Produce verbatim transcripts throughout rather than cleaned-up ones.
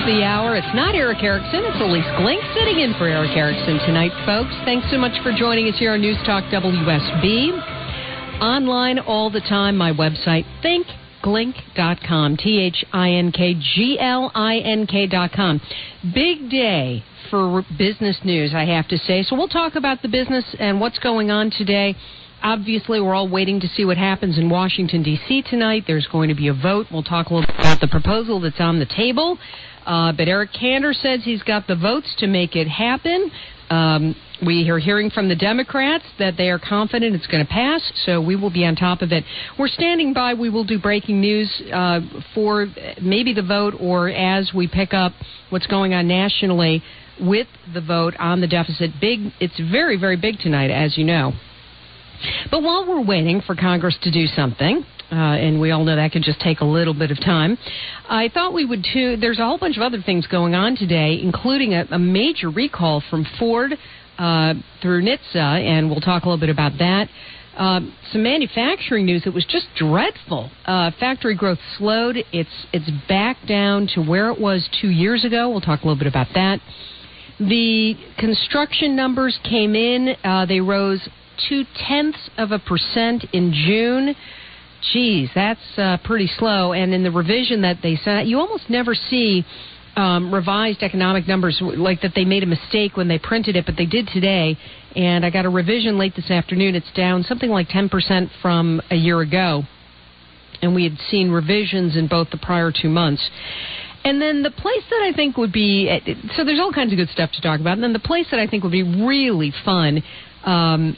of the hour. It's not Eric Erickson. It's Elise Glink sitting in for Eric Erickson tonight, folks. Thanks so much for joining us here on News Talk W S B. Online all the time, my website, think glink dot com, T H I N K G L I N K dot com. Big day for business news, I have to say. So we'll talk about the business and what's going on today. Obviously, we're all waiting to see what happens in Washington, D C tonight. There's going to be a vote. We'll talk a little bit about the proposal that's on the table. Uh, but Eric Kander says he's got the votes to make it happen. Um, we are hearing from the Democrats that they are confident it's going to pass, so we will be on top of it. We're standing by. We will do breaking news uh, for maybe the vote or as we pick up what's going on nationally with the vote on the deficit. Big. It's very, very big tonight, as you know. But while we're waiting for Congress to do something, uh, and we all know that could just take a little bit of time, I thought we would too. There's a whole bunch of other things going on today, including a, a major recall from Ford uh, through N H T S A, and we'll talk a little bit about that. Uh, some manufacturing news that was just dreadful. Uh, factory growth slowed. It's it's back down to where it was two years ago. We'll talk a little bit about that. The construction numbers came in. Uh, they rose two-tenths of a percent in June. Geez, that's uh, pretty slow. And in the revision that they sent, you almost never see um, revised economic numbers like that they made a mistake when they printed it, but they did today. And I got a revision late this afternoon. It's down something like ten percent from a year ago. And we had seen revisions in both the prior two months. And then the place that I think would be, so there's all kinds of good stuff to talk about. And then the place that I think would be really fun um,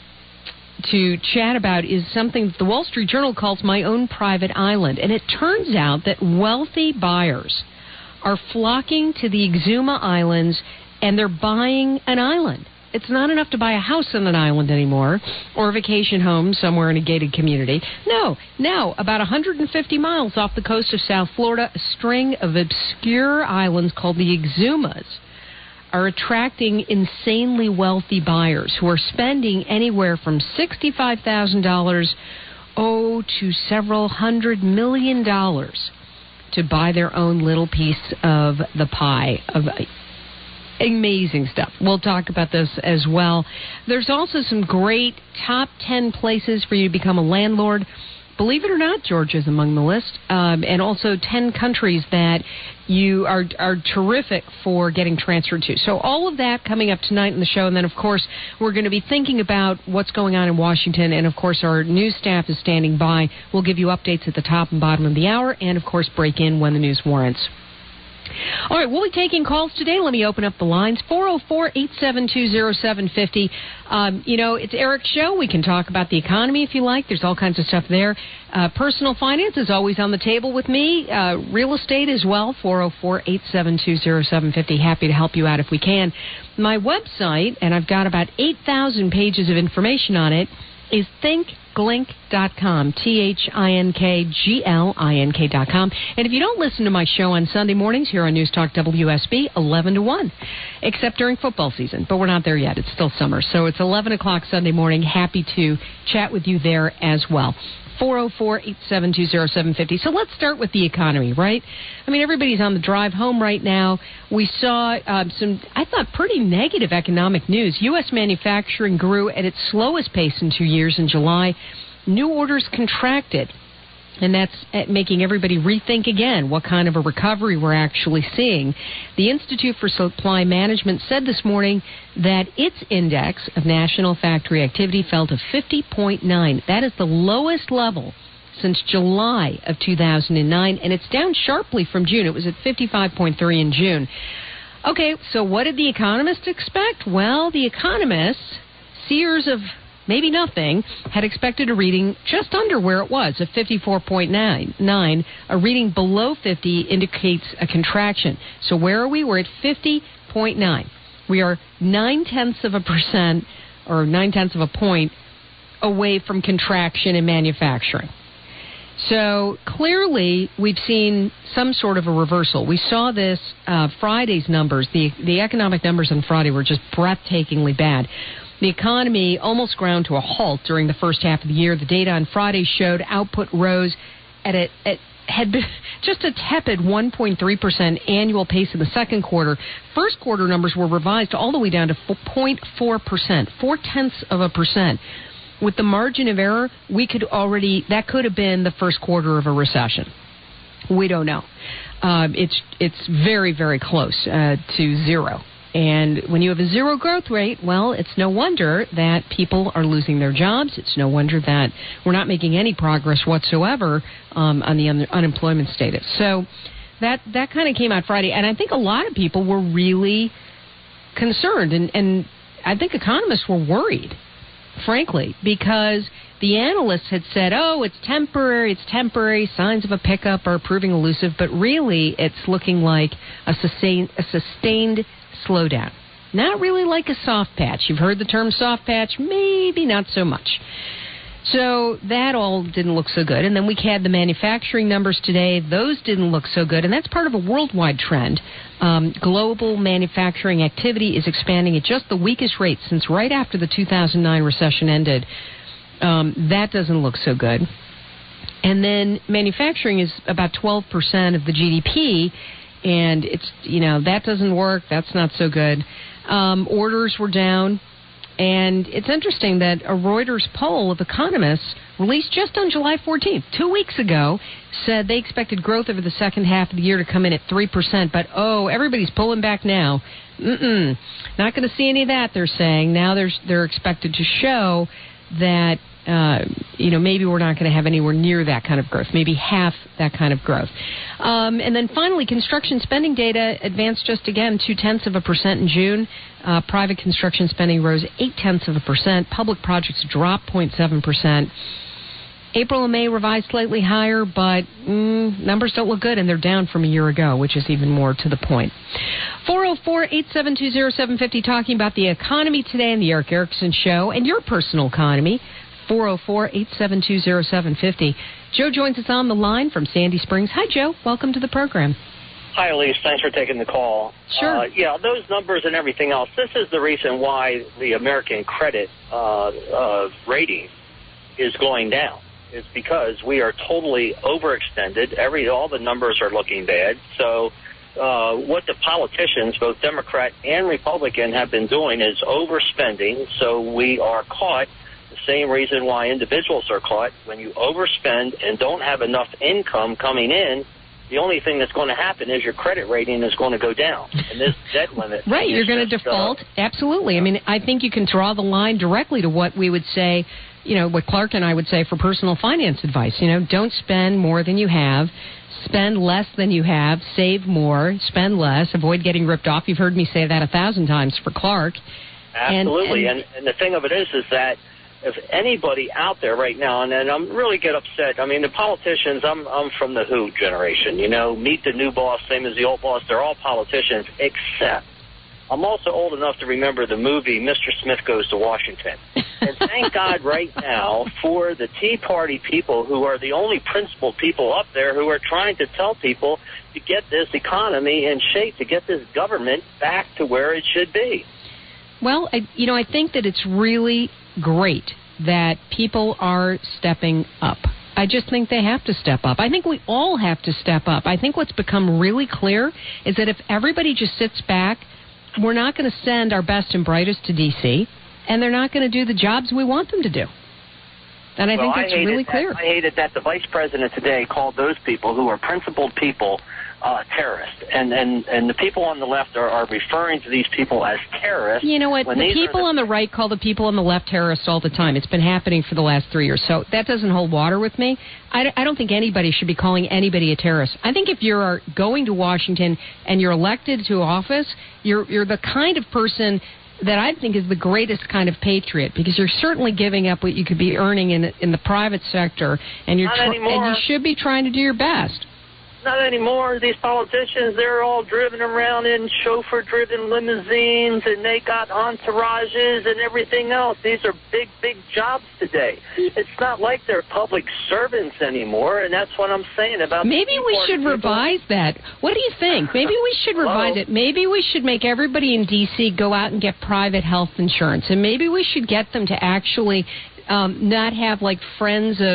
to chat about is something that the Wall Street Journal calls my own private island. And it turns out that wealthy buyers are flocking to the Exuma Islands and they're buying an island. It's not enough to buy a house on an island anymore or a vacation home somewhere in a gated community. No, now, about one hundred fifty miles off the coast of South Florida, a string of obscure islands called the Exumas are attracting insanely wealthy buyers who are spending anywhere from sixty-five thousand dollars oh, to several hundred million dollars to buy their own little piece of the pie. Of amazing stuff. We'll talk about this as well. There's also some great top ten places for you to become a landlord. Believe it or not, Georgia's among the list, um, and also ten countries that you are are terrific for getting transferred to. So all of that coming up tonight in the show, and then, of course, we're going to be thinking about what's going on in Washington, and, of course, our news staff is standing by. We'll give you updates at the top and bottom of the hour, and, of course, break in when the news warrants. All right, we'll be taking calls today. Let me open up the lines, four oh four, eight seven two, oh seven five oh. Um, you know, it's Eric's show. We can talk about the economy if you like. There's all kinds of stuff there. Uh, personal finance is always on the table with me. Uh, real estate as well, four oh four, eight seven two, oh seven five oh. Happy to help you out if we can. My website, and I've got about eight thousand pages of information on it, is think glink dot com, T H I N K G L I N K dot com. And if you don't listen to my show on Sunday mornings here on News Talk W S B, eleven to one, except during football season. But we're not there yet. It's still summer. So it's eleven o'clock Sunday morning. Happy to chat with you there as well. four oh four, eight seven two, oh seven five oh. So let's start with the economy, right? I mean, everybody's on the drive home right now. We saw uh, some, I thought, pretty negative economic news. U S manufacturing grew at its slowest pace in two years in July. New orders contracted. And that's making everybody rethink again what kind of a recovery we're actually seeing. The Institute for Supply Management said this morning that its index of national factory activity fell to fifty point nine. That is the lowest level since July of two thousand nine, and it's down sharply from June. It was at fifty-five point three in June. Okay, so what did the economists expect? Well, the economists, seers of maybe nothing, had expected a reading just under where it was, at fifty-four point nine. A reading below fifty indicates a contraction. So where are we? We're at fifty point nine. We are nine-tenths of a percent, or nine-tenths of a point, away from contraction in manufacturing. So clearly, we've seen some sort of a reversal. We saw this uh, Friday's numbers. The, the economic numbers on Friday were just breathtakingly bad. The economy almost ground to a halt during the first half of the year. The data on Friday showed output rose at a, at had been just a tepid one point three percent annual pace in the second quarter. First quarter numbers were revised all the way down to zero point four percent, four-tenths of a percent. With the margin of error, we could already, that could have been the first quarter of a recession. We don't know. Um, it's it's very, very close uh, to zero. And when you have a zero growth rate, well, it's no wonder that people are losing their jobs. It's no wonder that we're not making any progress whatsoever um, on the un- unemployment status. So that that kind of came out Friday. And I think a lot of people were really concerned. And, and I think economists were worried, frankly, because the analysts had said, oh, it's temporary, it's temporary, signs of a pickup are proving elusive. But really, it's looking like a sustained, a sustained slowdown. Not really like a soft patch. You've heard the term soft patch, maybe not so much. So that all didn't look so good. And then we had the manufacturing numbers today. Those didn't look so good. And that's part of a worldwide trend. Um, global manufacturing activity is expanding at just the weakest rate since right after the two thousand nine recession ended. Um, that doesn't look so good. And then manufacturing is about twelve percent of the G D P. And it's, you know, that doesn't work. That's not so good. Um, orders were down. And it's interesting that a Reuters poll of economists released just on July fourteenth, two weeks ago, said they expected growth over the second half of the year to come in at three percent. But, oh, everybody's pulling back now. Mm-mm. Not going to see any of that, they're saying. Now they're, they're expected to show that, uh, you know, maybe we're not going to have anywhere near that kind of growth, maybe half that kind of growth. Um, and then finally, construction spending data advanced just again two-tenths of a percent in June. Uh, private construction spending rose eight-tenths of a percent. Public projects dropped zero point seven percent. April and May revised slightly higher, but mm, numbers don't look good, and they're down from a year ago, which is even more to the point. four oh four, eight seven two, oh seven five oh, talking about the economy today in the Eric Erickson Show and your personal economy. four oh four, eight seven two, oh seven five oh. Joe joins us on the line from Sandy Springs. Hi, Joe. Welcome to the program. Hi, Elise. Thanks for taking the call. Sure. Uh, yeah, those numbers and everything else, this is the reason why the American credit uh, uh, rating is going down. It's because we are totally overextended. Every All the numbers are looking bad. So uh, what the politicians, both Democrat and Republican, have been doing is overspending. So we are caught. The same reason why individuals are caught. When you overspend and don't have enough income coming in, the only thing that's going to happen is your credit rating is going to go down. And this debt limit. Right, you're going to default. Uh, Absolutely. I mean, I think you can draw the line directly to what we would say, you know, what Clark and I would say for personal finance advice. You know, don't spend more than you have. Spend less than you have. Save more. Spend less. Avoid getting ripped off. You've heard me say that a thousand times for Clark. Absolutely. And, and, and the thing of it is, is that if anybody out there right now, and, and I'm really get upset. I mean, the politicians, I'm I'm from the Who generation, you know, meet the new boss, same as the old boss. They're all politicians, except I'm also old enough to remember the movie Mister Smith Goes to Washington. And thank God right now for the Tea Party people who are the only principled people up there who are trying to tell people to get this economy in shape, to get this government back to where it should be. Well, I, you know, I think that it's really great that people are stepping up. I just think they have to step up. I think we all have to step up. I think what's become really clear is that if everybody just sits back, we're not going to send our best and brightest to D C, and they're not going to do the jobs we want them to do. And I well, think that's I really that, clear. I hated that the vice president today called those people who are principled people uh, terrorists. And, and, and the people on the left are, are referring to these people as terrorists. You know what? The people the... on the right call the people on the left terrorists all the time. It's been happening for the last three years. So that doesn't hold water with me. I, I don't think anybody should be calling anybody a terrorist. I think if you're going to Washington and you're elected to office, you're you're the kind of person that I think is the greatest kind of patriot, because you're certainly giving up what you could be earning in in the private sector, and you're Not tr- anymore. and you should be trying to do your best. Not anymore. These politicians, they're all driven around in chauffeur-driven limousines, and they got entourages and everything else. These are big, big jobs today. It's not like they're public servants anymore, and that's what I'm saying about. Maybe we should people. revise that. What do you think? Maybe we should revise it. Maybe we should make everybody in D C go out and get private health insurance, and maybe we should get them to actually um, not have like friends of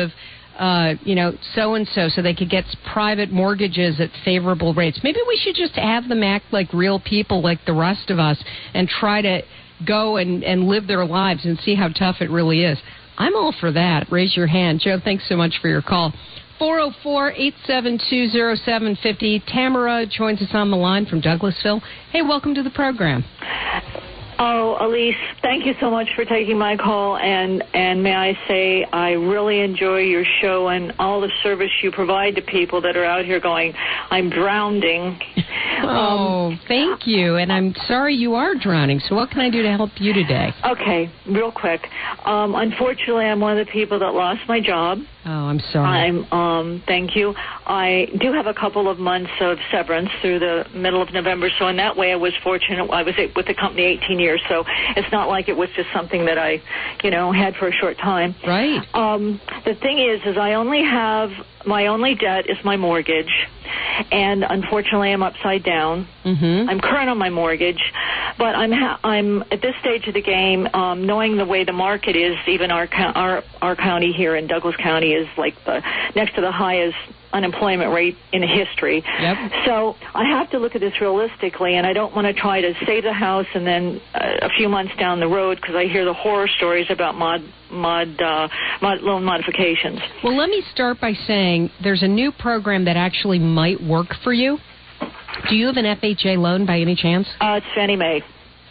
uh, you know, so-and-so so they could get private mortgages at favorable rates. Maybe we should just have them act like real people like the rest of us and try to go and, and live their lives and see how tough it really is. I'm all for that. Raise your hand. Joe, thanks so much for your call. four oh four, eight seven two, oh seven five oh. Tamara joins us on the line from Douglasville. Hey, welcome to the program. Oh, Elise, thank you so much for taking my call, and, and may I say I really enjoy your show and all the service you provide to people that are out here going, I'm drowning. Oh, um, thank you, and I'm sorry you are drowning, so what can I do to help you today? Okay, real quick. Um, unfortunately, I'm one of the people that lost my job. Oh, I'm sorry. I'm, um, thank you. I do have a couple of months of severance through the middle of November, so in that way I was fortunate. I was with the company eighteen years, so it's not like it was just something that I, you know, had for a short time. Right. Um, the thing is, is I only have, my only debt is my mortgage, and unfortunately I'm upside down. Mm-hmm. I'm current on my mortgage, but I'm ha- I'm at this stage of the game, um, knowing the way the market is. Even our co- our our county here in Douglas County is like the next to the highest unemployment rate in history. Yep. So I have to look at this realistically, and I don't want to try to save the house and then uh, a few months down the road, because I hear the horror stories about mod mod, uh, mod loan modifications. Well, let me start by saying there's a new program that actually might work for you. Do you have an F H A loan by any chance? Uh, it's Fannie Mae.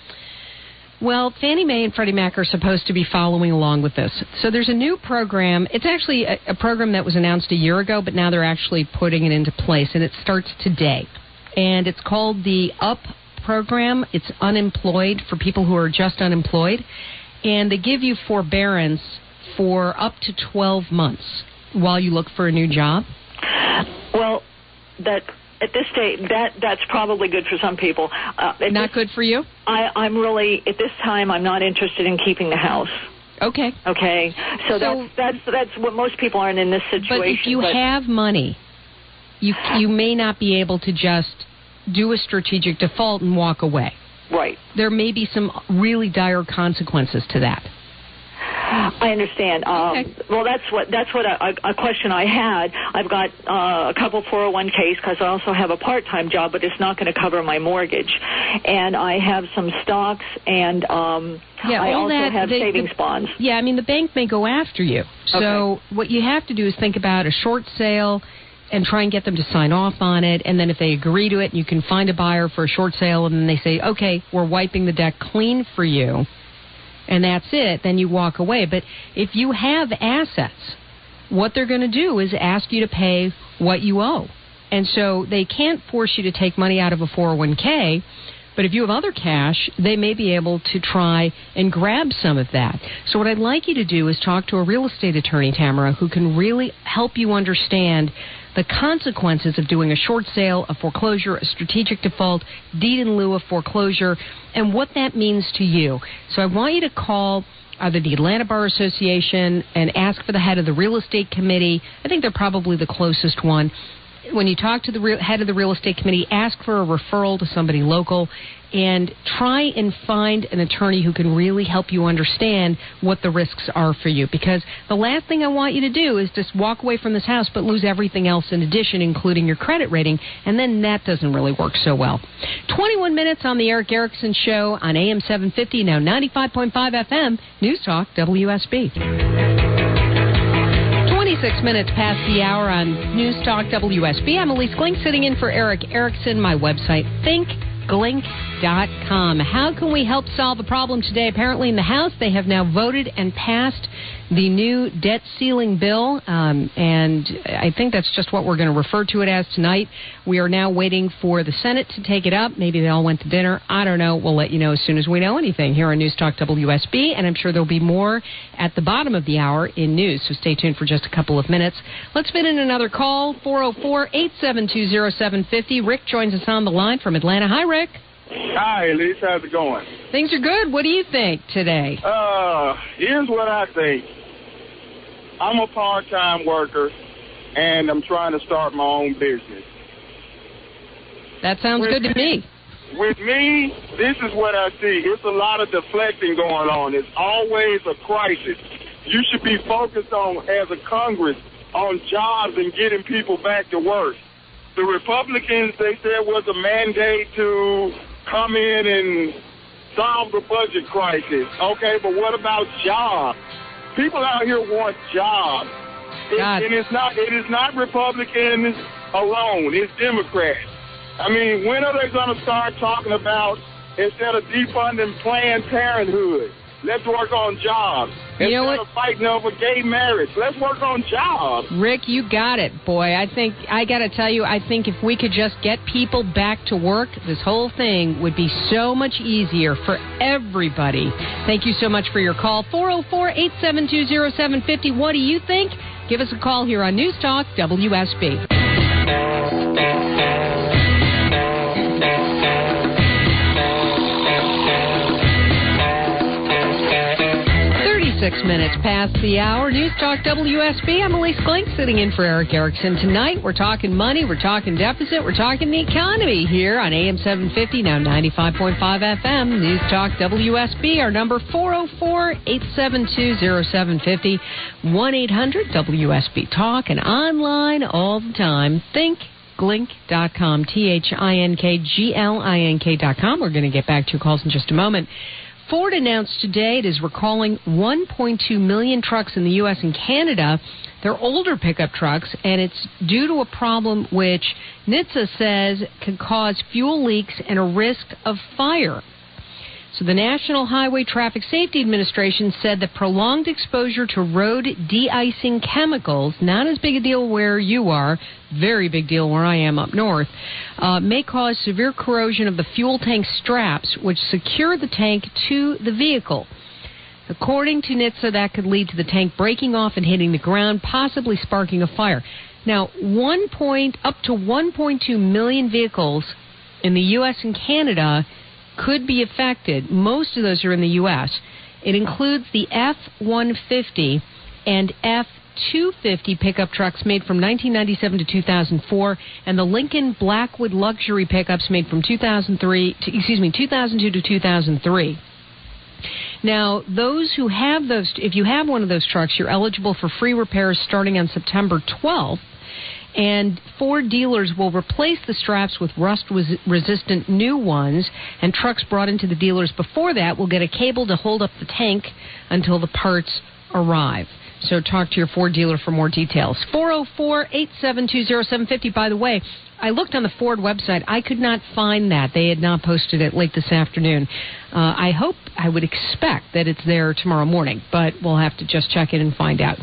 Well, Fannie Mae and Freddie Mac are supposed to be following along with this. So there's a new program. It's actually a, a program that was announced a year ago, but now they're actually putting it into place, and it starts today. And it's called the UP program. It's unemployed for people who are just unemployed. And they give you forbearance for up to twelve months while you look for a new job. Well, that... At this stage, that that's probably good for some people. Uh, not this, good for you? I, I'm really, at this time, I'm not interested in keeping the house. Okay. Okay. So, so that's, that's that's what most people aren't in this situation. But if you but, have money, you you may not be able to just do a strategic default and walk away. Right. There may be some really dire consequences to that. I understand. Um, okay. Well, that's what that's what a, a question I had. I've got uh, a couple four oh one Ks because I also have a part-time job, but it's not going to cover my mortgage. And I have some stocks, and um, yeah, I all also that, have the, savings the, bonds. Yeah, I mean, the bank may go after you. So okay. What you have to do is think about a short sale and try and get them to sign off on it. And then if they agree to it, you can find a buyer for a short sale, and then they say, okay, we're wiping the deck clean for you. And that's it, then you walk away. But if you have assets, what they're going to do is ask you to pay what you owe. And so they can't force you to take money out of a four oh one K, but if you have other cash, they may be able to try and grab some of that. So what I'd like you to do is talk to a real estate attorney, Tamara, who can really help you understand the consequences of doing a short sale, a foreclosure, a strategic default, deed in lieu of foreclosure, and what that means to you. So I want you to call either the Atlanta Bar Association and ask for the head of the real estate committee. I think they're probably the closest one. When you talk to the re- head of the real estate committee, ask for a referral to somebody local and try and find an attorney who can really help you understand what the risks are for you. Because the last thing I want you to do is just walk away from this house but lose everything else in addition, including your credit rating, and then that doesn't really work so well. twenty-one minutes on the Eric Erickson Show on A M seven fifty, now ninety-five point five F M, News Talk W S B. twenty-six minutes past the hour on News Talk W S B. I'm Elise Glink, sitting in for Eric Erickson. My website, think glink dot com. How can we help solve a problem today? Apparently in the House, they have now voted and passed the new debt ceiling bill, um, and I think that's just what we're going to refer to it as tonight. We are now waiting for the Senate to take it up. Maybe they all went to dinner. I don't know. We'll let you know as soon as we know anything here on News Talk W S B, and I'm sure there'll be more at the bottom of the hour in news, so stay tuned for just a couple of minutes. Let's fit in another call, four oh four, eight seven two, oh seven five oh. Rick joins us on the line from Atlanta. Hi, Rick. Hi, Elise. How's it going? Things are good. What do you think today? Uh, here's what I think. I'm a part-time worker, and I'm trying to start my own business. That sounds with good to me, me. With me, this is what I see. It's a lot of deflecting going on. It's always a crisis. You should be focused on, as a Congress, on jobs and getting people back to work. The Republicans, they said, was a mandate to come in and solve the budget crisis. Okay, but what about jobs? People out here want jobs. It, and it's not it is not Republicans alone. It's Democrats. I mean, when are they going to start talking about, instead of defunding Planned Parenthood, let's work on jobs. You know Instead what? of fighting over gay marriage, let's work on jobs. Rick, you got it, boy. I think, I got to tell you, I think if we could just get people back to work, this whole thing would be so much easier for everybody. Thank you so much for your call. four oh four, eight seven two, oh seven five oh. What do you think? Give us a call here on News Talk W S B. Six minutes past the hour. News Talk W S B. I'm Elise Glink, sitting in for Eric Erickson. Tonight, we're talking money, we're talking deficit, we're talking the economy here on A M seven fifty, now ninety-five point five F M. News Talk W S B. Our number four oh four, eight seven two, oh seven five oh, one eight hundred W S B Talk, and online all the time. Think glink dot com, T H I N K G L I N K dot com. We're going to get back to your calls in just a moment. Ford announced today it is recalling one point two million trucks in the U S and Canada. They're older pickup trucks, and it's due to a problem which N H T S A says can cause fuel leaks and a risk of fire. So the National Highway Traffic Safety Administration said that prolonged exposure to road de-icing chemicals, not as big a deal where you are, very big deal where I am up north, uh, may cause severe corrosion of the fuel tank straps, which secure the tank to the vehicle. According to N H T S A, that could lead to the tank breaking off and hitting the ground, possibly sparking a fire. Now, one point, up to one point two million vehicles in the U S and Canada could be affected. Most of those are in the U S. It includes the F one fifty and F two fifty pickup trucks made from nineteen ninety-seven to two thousand four, and the Lincoln Blackwood luxury pickups made from two thousand three, to, excuse me, two thousand two to two thousand three. Now, those who have those, if you have one of those trucks, you're eligible for free repairs starting on September twelfth. And Ford dealers will replace the straps with rust-resistant new ones, and trucks brought into the dealers before that will get a cable to hold up the tank until the parts arrive. So talk to your Ford dealer for more details. four oh four, eight seven two, oh seven five oh. By the way, I looked on the Ford website. I could not find that. They had not posted it late this afternoon. Uh, I hope, I would expect that it's there tomorrow morning, but we'll have to just check it and find out.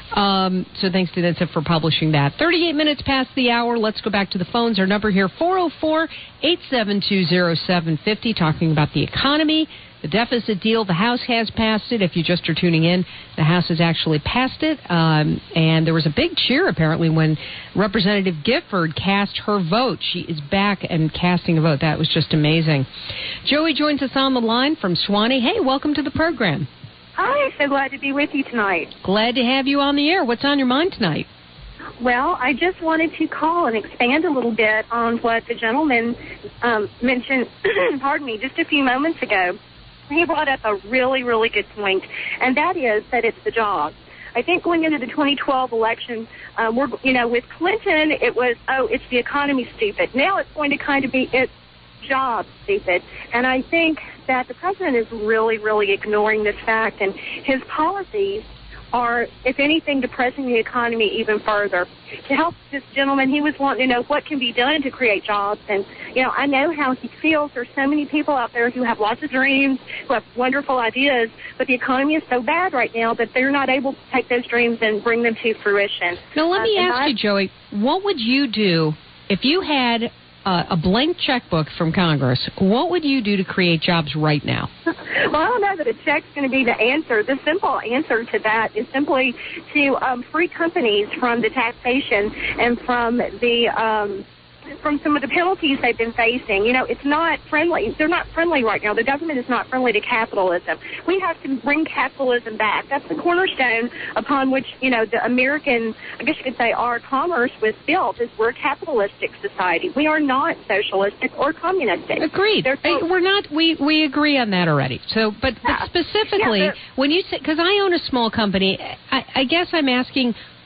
Um, so thanks to N H T S A for publishing that. thirty-eight minutes past the hour. Let's go back to the phones. Our number here, four oh four, eight seven two, oh seven five oh, talking about the economy, the deficit deal. The House has passed it. If you just are tuning in, the House has actually passed it. Um, and there was a big cheer, apparently, when Representative Gifford cast her vote. She is back and casting a vote. That was just amazing. Joey joins us on the line from Suwanee. Hey, welcome to the program. Hi, so glad to be with you tonight. Glad to have you on the air. What's on your mind tonight? Well, I just wanted to call and expand a little bit on what the gentleman um, mentioned, pardon me, just a few moments ago. He brought up a really, really good point, and that is that it's the jobs. I think going into the twenty twelve election, um, we're, you know, with Clinton, it was, oh, it's the economy, stupid. Now it's going to kind of be, it's jobs, stupid. And I think that the president is really, really ignoring this fact, and his policies are, if anything, depressing the economy even further. To help this gentleman, he was wanting to know what can be done to create jobs. And, you know, I know how he feels. There's so many people out there who have lots of dreams, who have wonderful ideas, but the economy is so bad right now that they're not able to take those dreams and bring them to fruition. Now, let me uh, ask I, you, Joey, what would you do if you had Uh, a blank checkbook from Congress? What would you do to create jobs right now? Well, I don't know that a check's going to be the answer. The simple answer to that is simply to um, free companies from the taxation and from the um, from some of the penalties they've been facing. You know, it's not friendly. They're not friendly right now. The government is not friendly to capitalism. We have to bring capitalism back. That's the cornerstone upon which, you know, the American, I guess you could say, our commerce was built, is we're a capitalistic society. We are not socialistic or communistic. Agreed. So, we're not, we, we agree on that already. So, but, but specifically, yeah, when you say, because I own a small company, I, I guess I'm asking,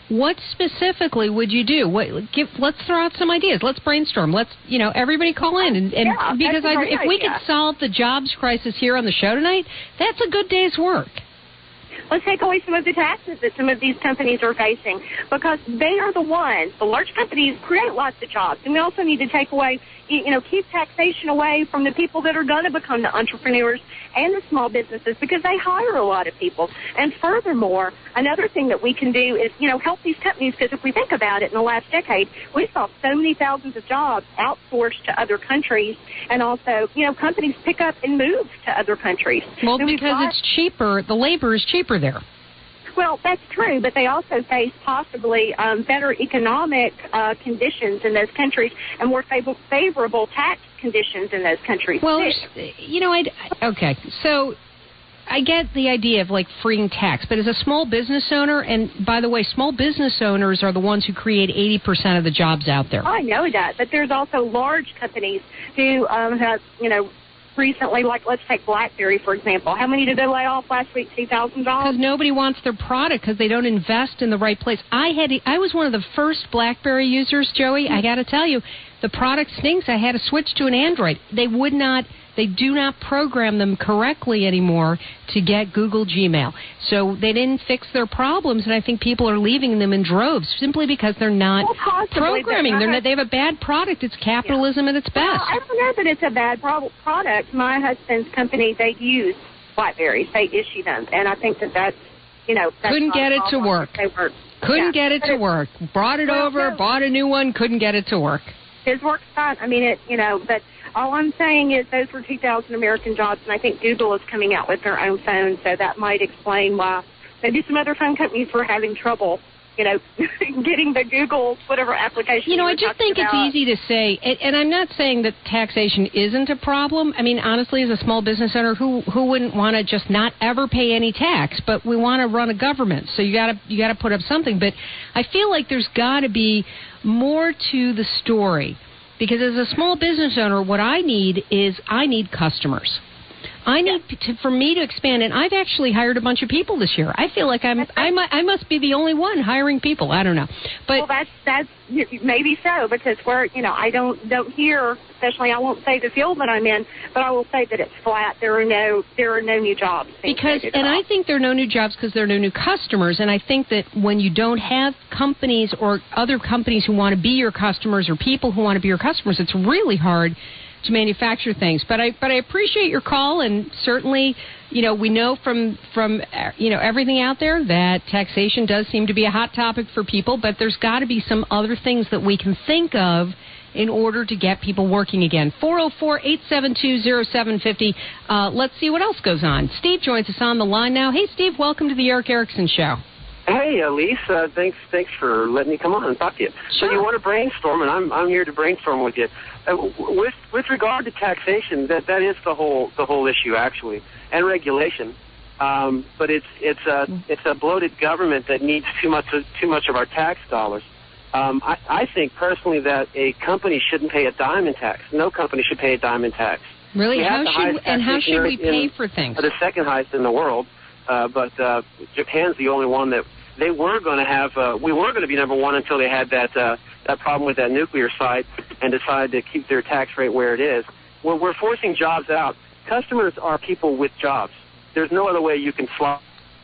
what specifically would you do? What, give, let's throw out some ideas. Let's brainstorm. Let's, you know, everybody call in. And, and yeah, because I, if we idea. could solve the jobs crisis here on the show tonight, that's a good day's work. Let's take away some of the taxes that some of these companies are facing, because they are the ones, the large companies create lots of jobs. And we also need to take away, you know, keep taxation away from the people that are going to become the entrepreneurs and the small businesses, because they hire a lot of people. And furthermore, another thing that we can do is, you know, help these companies, because if we think about it, in the last decade, we saw so many thousands of jobs outsourced to other countries, and also, you know, companies pick up and move to other countries. Well, and because got, it's cheaper, the labor is cheaper there. Well, that's true, but they also face possibly um, better economic uh, conditions in those countries and more fav- favorable tax conditions in those countries. Well, too. you know, I'd, okay, so I get the idea of like freeing tax, but as a small business owner, and by the way, small business owners are the ones who create eighty percent of the jobs out there. I know that, but there's also large companies who um, have, you know, recently, like let's take BlackBerry, for example. How many did they lay off last week? two thousand jobs? Because nobody wants their product because they don't invest in the right place. I had, I was one of the first BlackBerry users, Joey. I got to tell you, the product stinks. I had to switch to an Android. They would not, they do not program them correctly anymore to get Google Gmail. So they didn't fix their problems, and I think people are leaving them in droves simply because they're not well, programming. They're not, they have a bad product. It's capitalism yeah. at its best. Well, I don't know that it's a bad pro- product. My husband's company, they use BlackBerries. They issue them, and I think that that's, you know, that's couldn't get it to work. They work. Couldn't yeah. get it but to it, work. Brought it well, over, no. bought a new one, couldn't get it to work. His work's fine. I mean, it, you know, but all I'm saying is those were two thousand American jobs, and I think Google is coming out with their own phone, so that might explain why maybe some other phone companies were having trouble, you know, getting the Google whatever application. You know, we I just think about. it's easy to say, and, and I'm not saying that taxation isn't a problem. I mean, honestly, as a small business owner, who who wouldn't want to just not ever pay any tax? But we want to run a government, so you got to you got to put up something. But I feel like there's got to be more to the story, because as a small business owner, what I need is I need customers. I need to, for me to expand, and I've actually hired a bunch of people this year. I feel like I'm I, I must be the only one hiring people. I don't know, but well, that's that's maybe so, because we're you know I don't don't hear, especially I won't say the field that I'm in, but I will say that it's flat. There are no there are no new jobs because, and I think there are no new jobs because there are no new customers. And I think that when you don't have companies or other companies who want to be your customers or people who want to be your customers, it's really hard to manufacture things. But I but I appreciate your call, and certainly, you know, we know from from you know everything out there that taxation does seem to be a hot topic for people, but there's got to be some other things that we can think of in order to get people working again. four oh four, eight seven two, oh seven five oh. Uh, let's see what else goes on. Steve joins us on the line now. Hey, Steve, welcome to the Eric Erickson Show. Hey, Elise, uh, thanks thanks for letting me come on and talk to you. Sure. So you want to brainstorm, and I'm I'm here to brainstorm with you. Uh, with with regard to taxation, that that is the whole the whole issue actually, and regulation. Um, but it's it's a it's a bloated government that needs too much of, too much of our tax dollars. Um, I, I think personally that a company shouldn't pay a dime in tax. No company should pay a dime in tax. Really? We How should and how should we pay in, for things? The second highest in the world. Uh, but uh, Japan's the only one that they were going to have. Uh, we were going to be number one until they had that uh, that problem with that nuclear site and decided to keep their tax rate where it is. We're, we're forcing jobs out. Customers are people with jobs. There's no other way you can fly.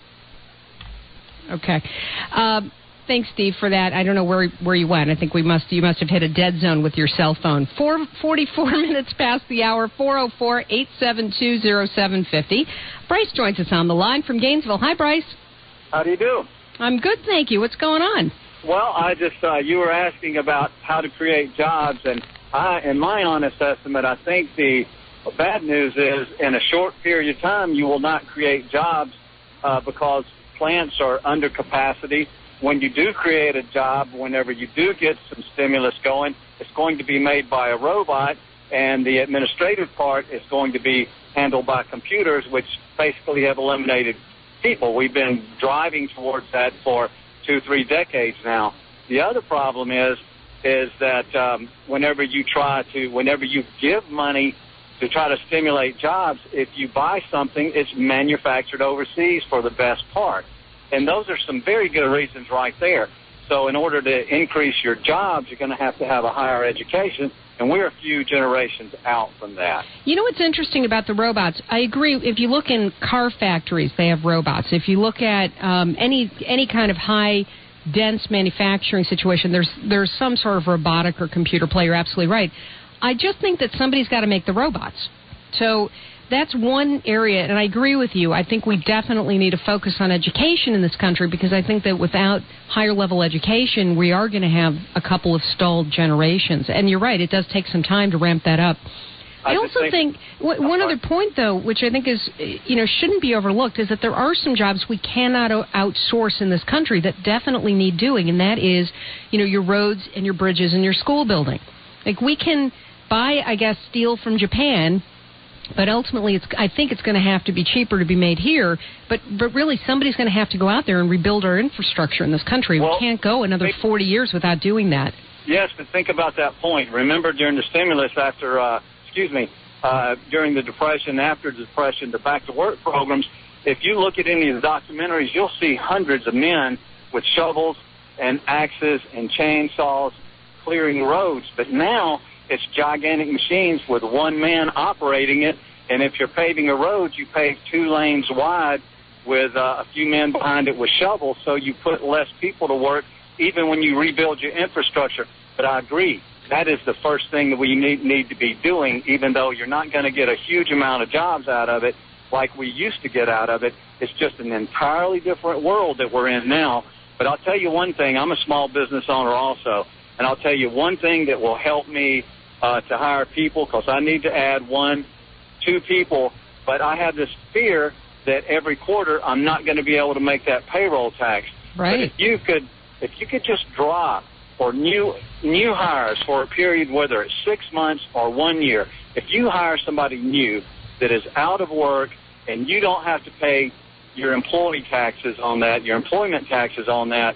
Okay. Um, thanks, Steve, for that. I don't know where where you went. I think we must you must have hit a dead zone with your cell phone. Four forty-four minutes past the hour. four oh four, eight seven two, oh seven five oh. Bryce joins us on the line from Gainesville. Hi, Bryce. How do you do? I'm good, thank you. What's going on? Well, I just uh, you were asking about how to create jobs, and I, in my honest estimate, I think the bad news is in a short period of time you will not create jobs uh, because plants are under capacity. When you do create a job, whenever you do get some stimulus going, it's going to be made by a robot, and the administrative part is going to be handled by computers, which basically have eliminated people. We've been driving towards that for two, three decades now. The other problem is is that um, whenever you try to, whenever you give money to try to stimulate jobs, if you buy something, it's manufactured overseas for the best part. And those are some very good reasons right there. So in order to increase your jobs, you're going to have to have a higher education, and we're a few generations out from that. You know what's interesting about the robots? I agree. If you look in car factories, they have robots. If you look at um, any any kind of high, dense manufacturing situation, there's there's some sort of robotic or computer play. You're absolutely right. I just think that somebody's got to make the robots. So that's one area, and I agree with you. I think we definitely need to focus on education in this country, because I think that without higher level education, we are going to have a couple of stalled generations. And you're right, it does take some time to ramp that up. I, I also think, think w- one other point, though, which I think is, you know, shouldn't be overlooked, is that there are some jobs we cannot o- outsource in this country that definitely need doing, and that is, you know, your roads and your bridges and your school building. Like, we can buy, I guess, steel from Japan, but ultimately, it's, I think it's going to have to be cheaper to be made here. But but really, somebody's going to have to go out there and rebuild our infrastructure in this country. Well, we can't go another think, forty years without doing that. Yes, but think about that point. Remember, during the stimulus after, uh, excuse me, uh, during the Depression, after the Depression, the back-to-work programs, if you look at any of the documentaries, you'll see hundreds of men with shovels and axes and chainsaws clearing roads. But now it's gigantic machines with one man operating it, and if you're paving a road, you pave two lanes wide with uh, a few men behind it with shovels, so you put less people to work, even when you rebuild your infrastructure. But I agree, that is the first thing that we need, need to be doing, even though you're not going to get a huge amount of jobs out of it like we used to get out of it. It's just an entirely different world that we're in now. But I'll tell you one thing, I'm a small business owner also, and I'll tell you one thing that will help me Uh, to hire people, because I need to add one, two people, but I have this fear that every quarter I'm not going to be able to make that payroll tax. Right. But if you could, if you could just drop for new new hires for a period, whether it's six months or one year, if you hire somebody new that is out of work and you don't have to pay your employee taxes on that, your employment taxes on that,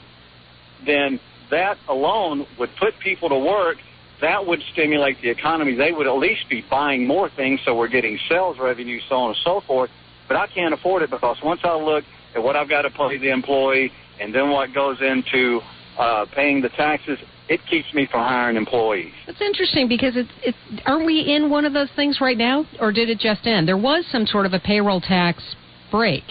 then that alone would put people to work. That would stimulate the economy. They would at least be buying more things, so we're getting sales revenue, so on and so forth. But I can't afford it, because once I look at what I've got to pay the employee and then what goes into uh, paying the taxes, it keeps me from hiring employees. That's interesting, because it's, it's, aren't we in one of those things right now, or did it just end? There was some sort of a payroll tax break.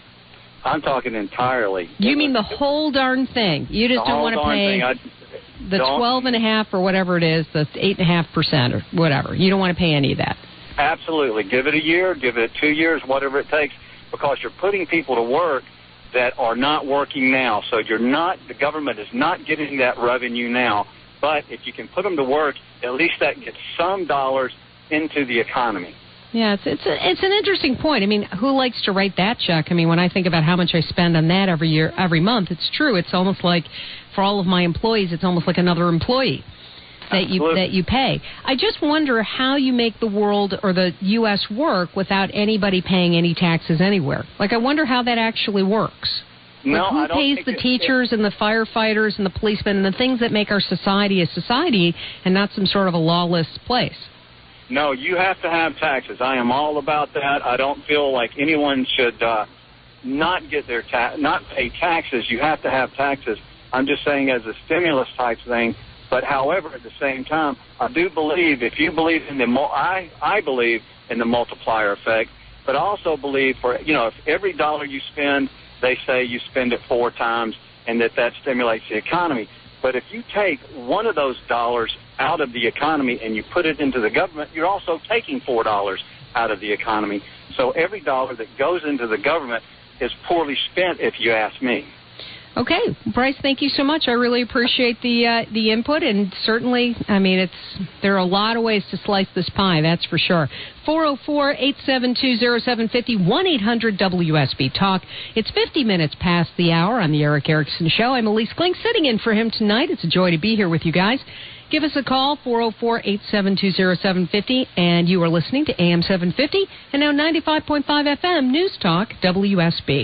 I'm talking entirely. You mean the whole darn thing? You just don't want to pay the twelve and a half or whatever it is, the eight and a half percent or whatever. You don't want to pay any of that. Absolutely. Give it a year, give it two years, whatever it takes, because you're putting people to work that are not working now. So you're not, the government is not getting that revenue now. But if you can put them to work, at least that gets some dollars into the economy. Yeah, it's it's a, it's an interesting point. I mean, who likes to write that check? I mean, when I think about how much I spend on that every year, every month, it's true. It's almost like, for all of my employees, it's almost like another employee that Absolutely. you that you pay. I just wonder how you make the world or the U S work without anybody paying any taxes anywhere. Like, I wonder how that actually works. No, like, who I don't pays think the it, teachers it, and the firefighters and the policemen and the things that make our society a society and not some sort of a lawless place? No, you have to have taxes. I am all about that. I don't feel like anyone should uh, not get their ta- not pay taxes. You have to have taxes. I'm just saying as a stimulus type thing. But however, at the same time, I do believe, if you believe in the, mul- I I believe in the multiplier effect. But I also believe for, you know, if every dollar you spend, they say you spend it four times, and that that stimulates the economy. But if you take one of those dollars out of the economy and you put it into the government, you're also taking four dollars out of the economy. So every dollar that goes into the government is poorly spent, if you ask me. Okay, Bryce, thank you so much. I really appreciate the uh, the input, and certainly, I mean, it's there are a lot of ways to slice this pie, that's for sure. four oh four, eight seven two, oh seven five oh, one eight hundred W S B Talk. It's fifty minutes past the hour on the Eric Erickson Show. I'm Elise Klink, sitting in for him tonight. It's a joy to be here with you guys. Give us a call, four oh four, eight seven two, oh seven five oh, and you are listening to A M seven fifty and now ninety-five point five F M News Talk W S B.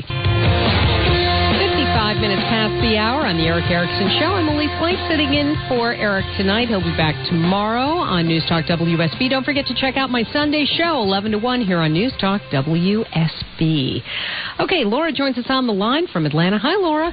fifty-five minutes past the hour on the Eric Erickson Show. I'm Elise Klink, sitting in for Eric tonight. He'll be back tomorrow on News Talk W S B. Don't forget to check out my Sunday show, eleven to one, here on News Talk W S B. Okay, Laura joins us on the line from Atlanta. Hi, Laura.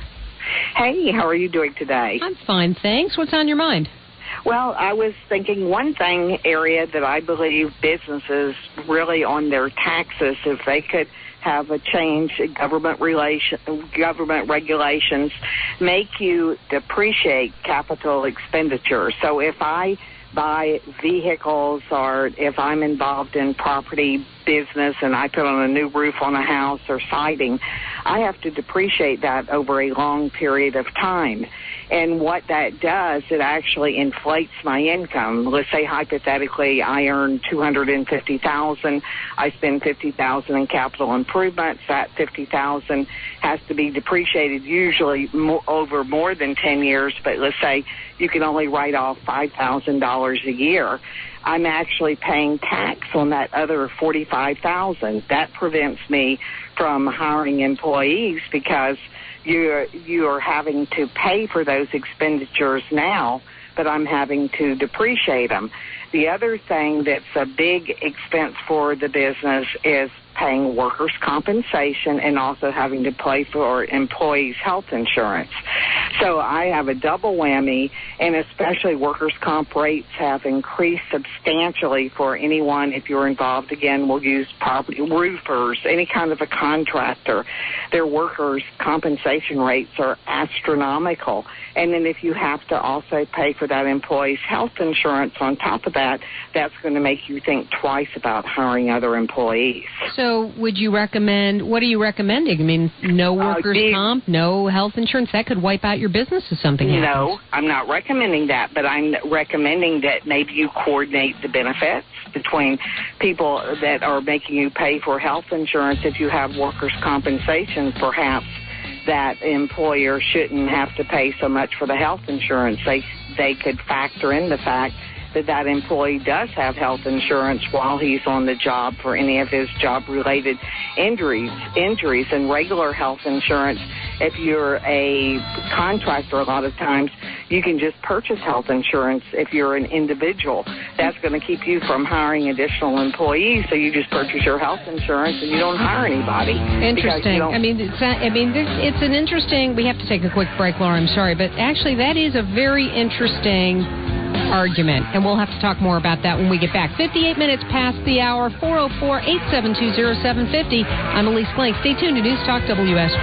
Hey, how are you doing today? I'm fine, thanks. What's on your mind? Well, I was thinking one thing area that I believe businesses really on their taxes, if they could have a change in government relation, government regulations, make you depreciate capital expenditure. So if I buy vehicles or if I'm involved in property business and I put on a new roof on a house or siding, I have to depreciate that over a long period of time. And what that does, it actually inflates my income. Let's say hypothetically I earn two hundred fifty thousand dollars. I spend fifty thousand dollars in capital improvements. That fifty thousand dollars has to be depreciated usually more, over more than ten years. But let's say you can only write off five thousand dollars a year. I'm actually paying tax on that other forty-five thousand dollars. That prevents me from hiring employees because you're, you're having to pay for those expenditures now, but I'm having to depreciate them. The other thing that's a big expense for the business is paying workers' compensation and also having to pay for employees' health insurance. So I have a double whammy, and especially workers' comp rates have increased substantially for anyone. If you're involved, again, we'll use property, roofers, any kind of a contractor. Their workers' compensation rates are astronomical. And then if you have to also pay for that employee's health insurance on top of that, that's going to make you think twice about hiring other employees. So would you recommend, what are you recommending? I mean, no workers' uh, comp, no health insurance? That could wipe out your business if something happens. No, I'm not recommending that, but I'm recommending that maybe you coordinate the benefits between people that are making you pay for health insurance. If you have workers' compensation, perhaps that employer shouldn't have to pay so much for the health insurance. They they could factor in the fact that that employee does have health insurance while he's on the job for any of his job-related injuries. Injuries and regular health insurance, if you're a contractor, a lot of times you can just purchase health insurance if you're an individual. That's going to keep you from hiring additional employees, so you just purchase your health insurance and you don't hire anybody. Interesting. I mean, it's not, I mean, this, it's an interesting. We have to take a quick break, Laura. I'm sorry, but actually, that is a very interesting argument, and we'll have to talk more about that when we get back. fifty-eight minutes past the hour, four oh four, eight seven two, oh seven five oh. I'm Elise Blank. Stay tuned to News Talk W S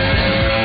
B.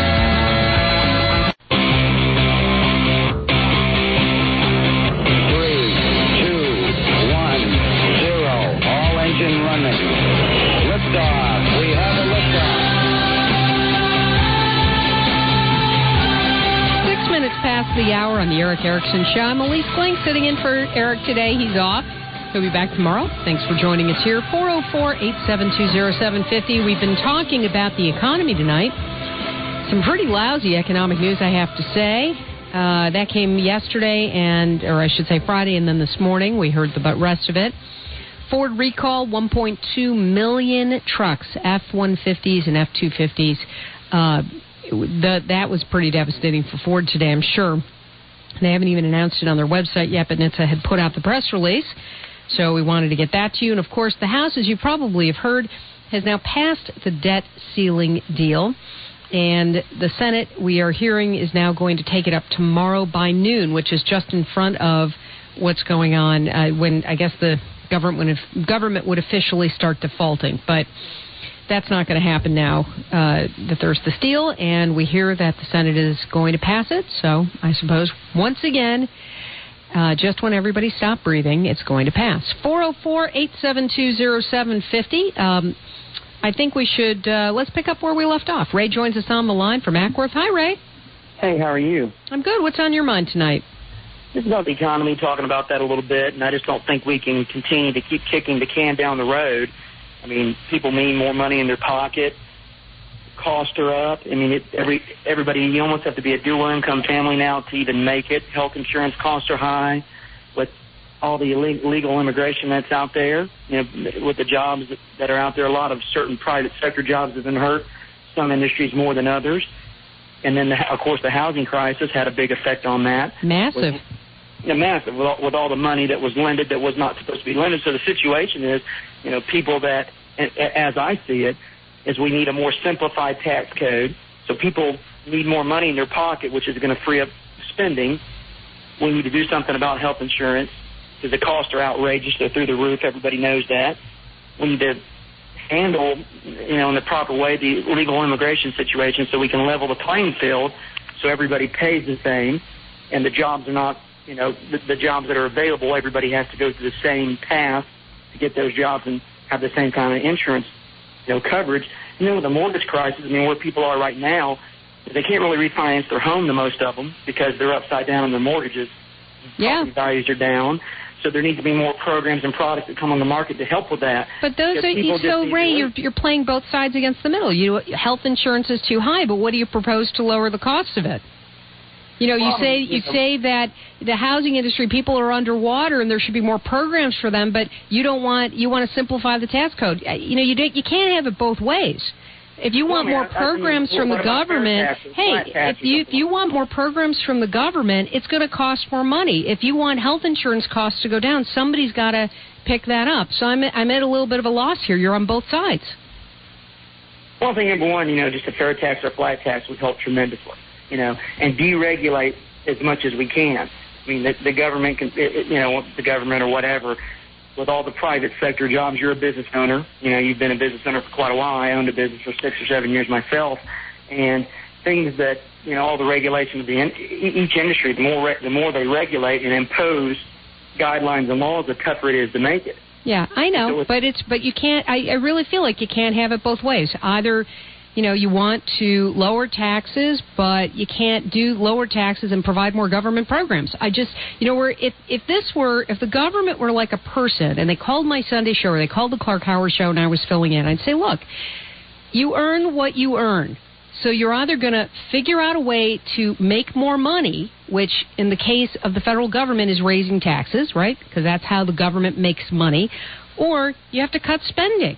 Past the hour on the Eric Erickson Show. I'm Elise Blank sitting in for Eric today. He's off. He'll be back tomorrow. Thanks for joining us here. four oh four, eight seven two, oh seven five oh. We've been talking about the economy tonight. Some pretty lousy economic news, I have to say. Uh, that came yesterday, and or I should say Friday, and then this morning we heard the rest of it. Ford recall one point two million trucks, F one fifties and F two fifties. Uh, The, that was pretty devastating for Ford today, I'm sure. They haven't even announced it on their website yet, but N H T S A had put out the press release, so we wanted to get that to you. And, of course, the House, as you probably have heard, has now passed the debt ceiling deal. And the Senate, we are hearing, is now going to take it up tomorrow by noon, which is just in front of what's going on uh, when, I guess, the government would, government would officially start defaulting. But that's not going to happen now uh, that there's this deal, and we hear that the Senate is going to pass it. So I suppose, once again, uh, just when everybody stopped breathing, it's going to pass. four oh four, eight seven two, oh seven five oh. Um, I think we should, uh, let's pick up where we left off. Ray joins us on the line from Ackworth. Hi, Ray. Hey, how are you? I'm good. What's on your mind tonight? This is about the economy, talking about that a little bit, and I just don't think we can continue to keep kicking the can down the road. I mean, people need more money in their pocket. Costs are up. I mean, it, every everybody, you almost have to be a dual-income family now to even make it. Health insurance costs are high. With all the illegal immigration that's out there, you know, with the jobs that are out there, a lot of certain private sector jobs have been hurt, some industries more than others. And then, the, of course, the housing crisis had a big effect on that. Massive. With, Yeah, massive, with all, with all the money that was lended that was not supposed to be lended. So the situation is, you know, people that, as I see it, is we need a more simplified tax code. So people need more money in their pocket, which is going to free up spending. We need to do something about health insurance because the costs are outrageous. They're through the roof. Everybody knows that. We need to handle, you know, in the proper way the illegal immigration situation so we can level the playing field so everybody pays the same and the jobs are not, you know, the, the jobs that are available, everybody has to go through the same path to get those jobs and have the same kind of insurance, you know, coverage. And then with the mortgage crisis, I mean, where people are right now, they can't really refinance their home, the most of them, because they're upside down on their mortgages. Yeah. Property values are down. So there need to be more programs and products that come on the market to help with that. But those are, so Ray, you're, you're playing both sides against the middle. You health insurance is too high, but what do you propose to lower the cost of it? You know, you well, say you say that the housing industry, people are underwater, and there should be more programs for them. But you don't want you want to simplify the tax code. You know, you don't, you can't have it both ways. If you want well, more I mean, programs well, from the government, taxes, hey, if you if you want more programs from the government, it's going to cost more money. If you want health insurance costs to go down, somebody's got to pick that up. So I'm I'm at a little bit of a loss here. You're on both sides. Well, I think number one, you know, just a fair tax or flat tax would help tremendously. You know, and deregulate as much as we can. I mean, the, the government can, it, you know, the government or whatever. With all the private sector jobs, you're a business owner. You know, you've been a business owner for quite a while. I owned a business for six or seven years myself. And things that, you know, all the regulations of the in, each industry, the more re, the more they regulate and impose guidelines and laws, the tougher it is to make it. Yeah, I know, so it's, but it's but you can't. I, I really feel like you can't have it both ways. Either, you know, you want to lower taxes, but you can't do lower taxes and provide more government programs. I just, you know, where if if this were, if the government were like a person and they called my Sunday show or they called the Clark Howard show and I was filling in, I'd say, look, you earn what you earn. So you're either going to figure out a way to make more money, which in the case of the federal government is raising taxes, right? Because that's how the government makes money, or you have to cut spending.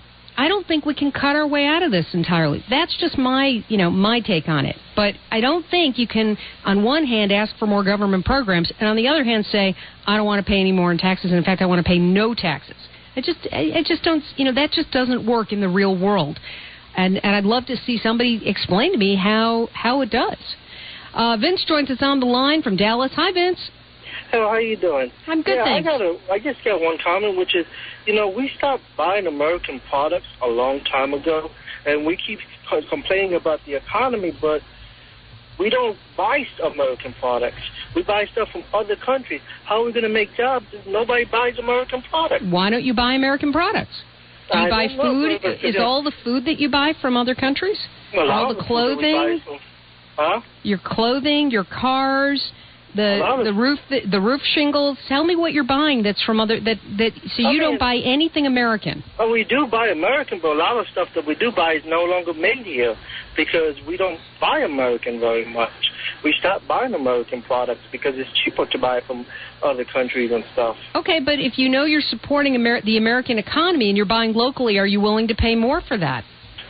I don't think we can cut our way out of this entirely. That's just my, you know, my take on it. But I don't think you can, on one hand, ask for more government programs, and on the other hand, say, I don't want to pay any more in taxes, and in fact, I want to pay no taxes. I just, I, I just don't, you know, that just doesn't work in the real world. And and I'd love to see somebody explain to me how, how it does. Uh, Vince joins us on the line from Dallas. Hi, Vince. Hello, how you doing? I'm good, yeah, thanks. I got a, I just got one comment, which is, you know, we stopped buying American products a long time ago, and we keep complaining about the economy, but we don't buy American products. We buy stuff from other countries. How are we going to make jobs if nobody buys American products? Why don't you buy American products? Do you I buy know, food? but, Is yeah. all the food that you buy from other countries? Well, all the clothing? From, huh? Your clothing, your cars, the the roof the, the roof shingles. Tell me what you're buying that's from other that that so I you mean, don't buy anything American. Well, we do buy American, but a lot of stuff that we do buy is no longer made here because we don't buy American very much. We stopped buying American products because it's cheaper to buy from other countries and stuff. Okay, but if you know you're supporting Amer- the American economy and you're buying locally, are you willing to pay more for that?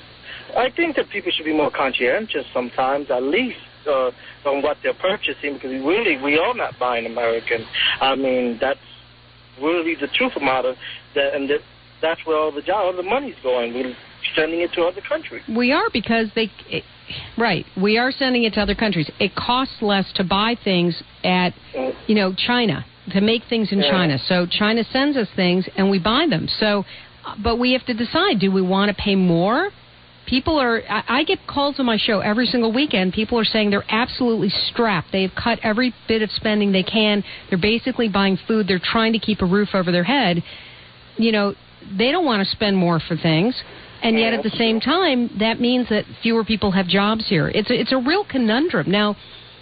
I think that people should be more conscientious sometimes, at least, uh, on what they're purchasing, because really we are not buying American. I mean, that's really the truth about it, that, and that, that's where all the job, all the money's going. We're sending it to other countries. We are because they... It, Right. We are sending it to other countries. It costs less to buy things at, you know, China, to make things in yeah. China. So China sends us things and we buy them. So, but we have to decide, do we want to pay more? People are, I, I get calls on my show every single weekend. People are saying they're absolutely strapped. They've cut every bit of spending they can. They're basically buying food. They're trying to keep a roof over their head. You know, they don't want to spend more for things. And yet, at the same time, that means that fewer people have jobs here. It's a, it's a real conundrum. Now,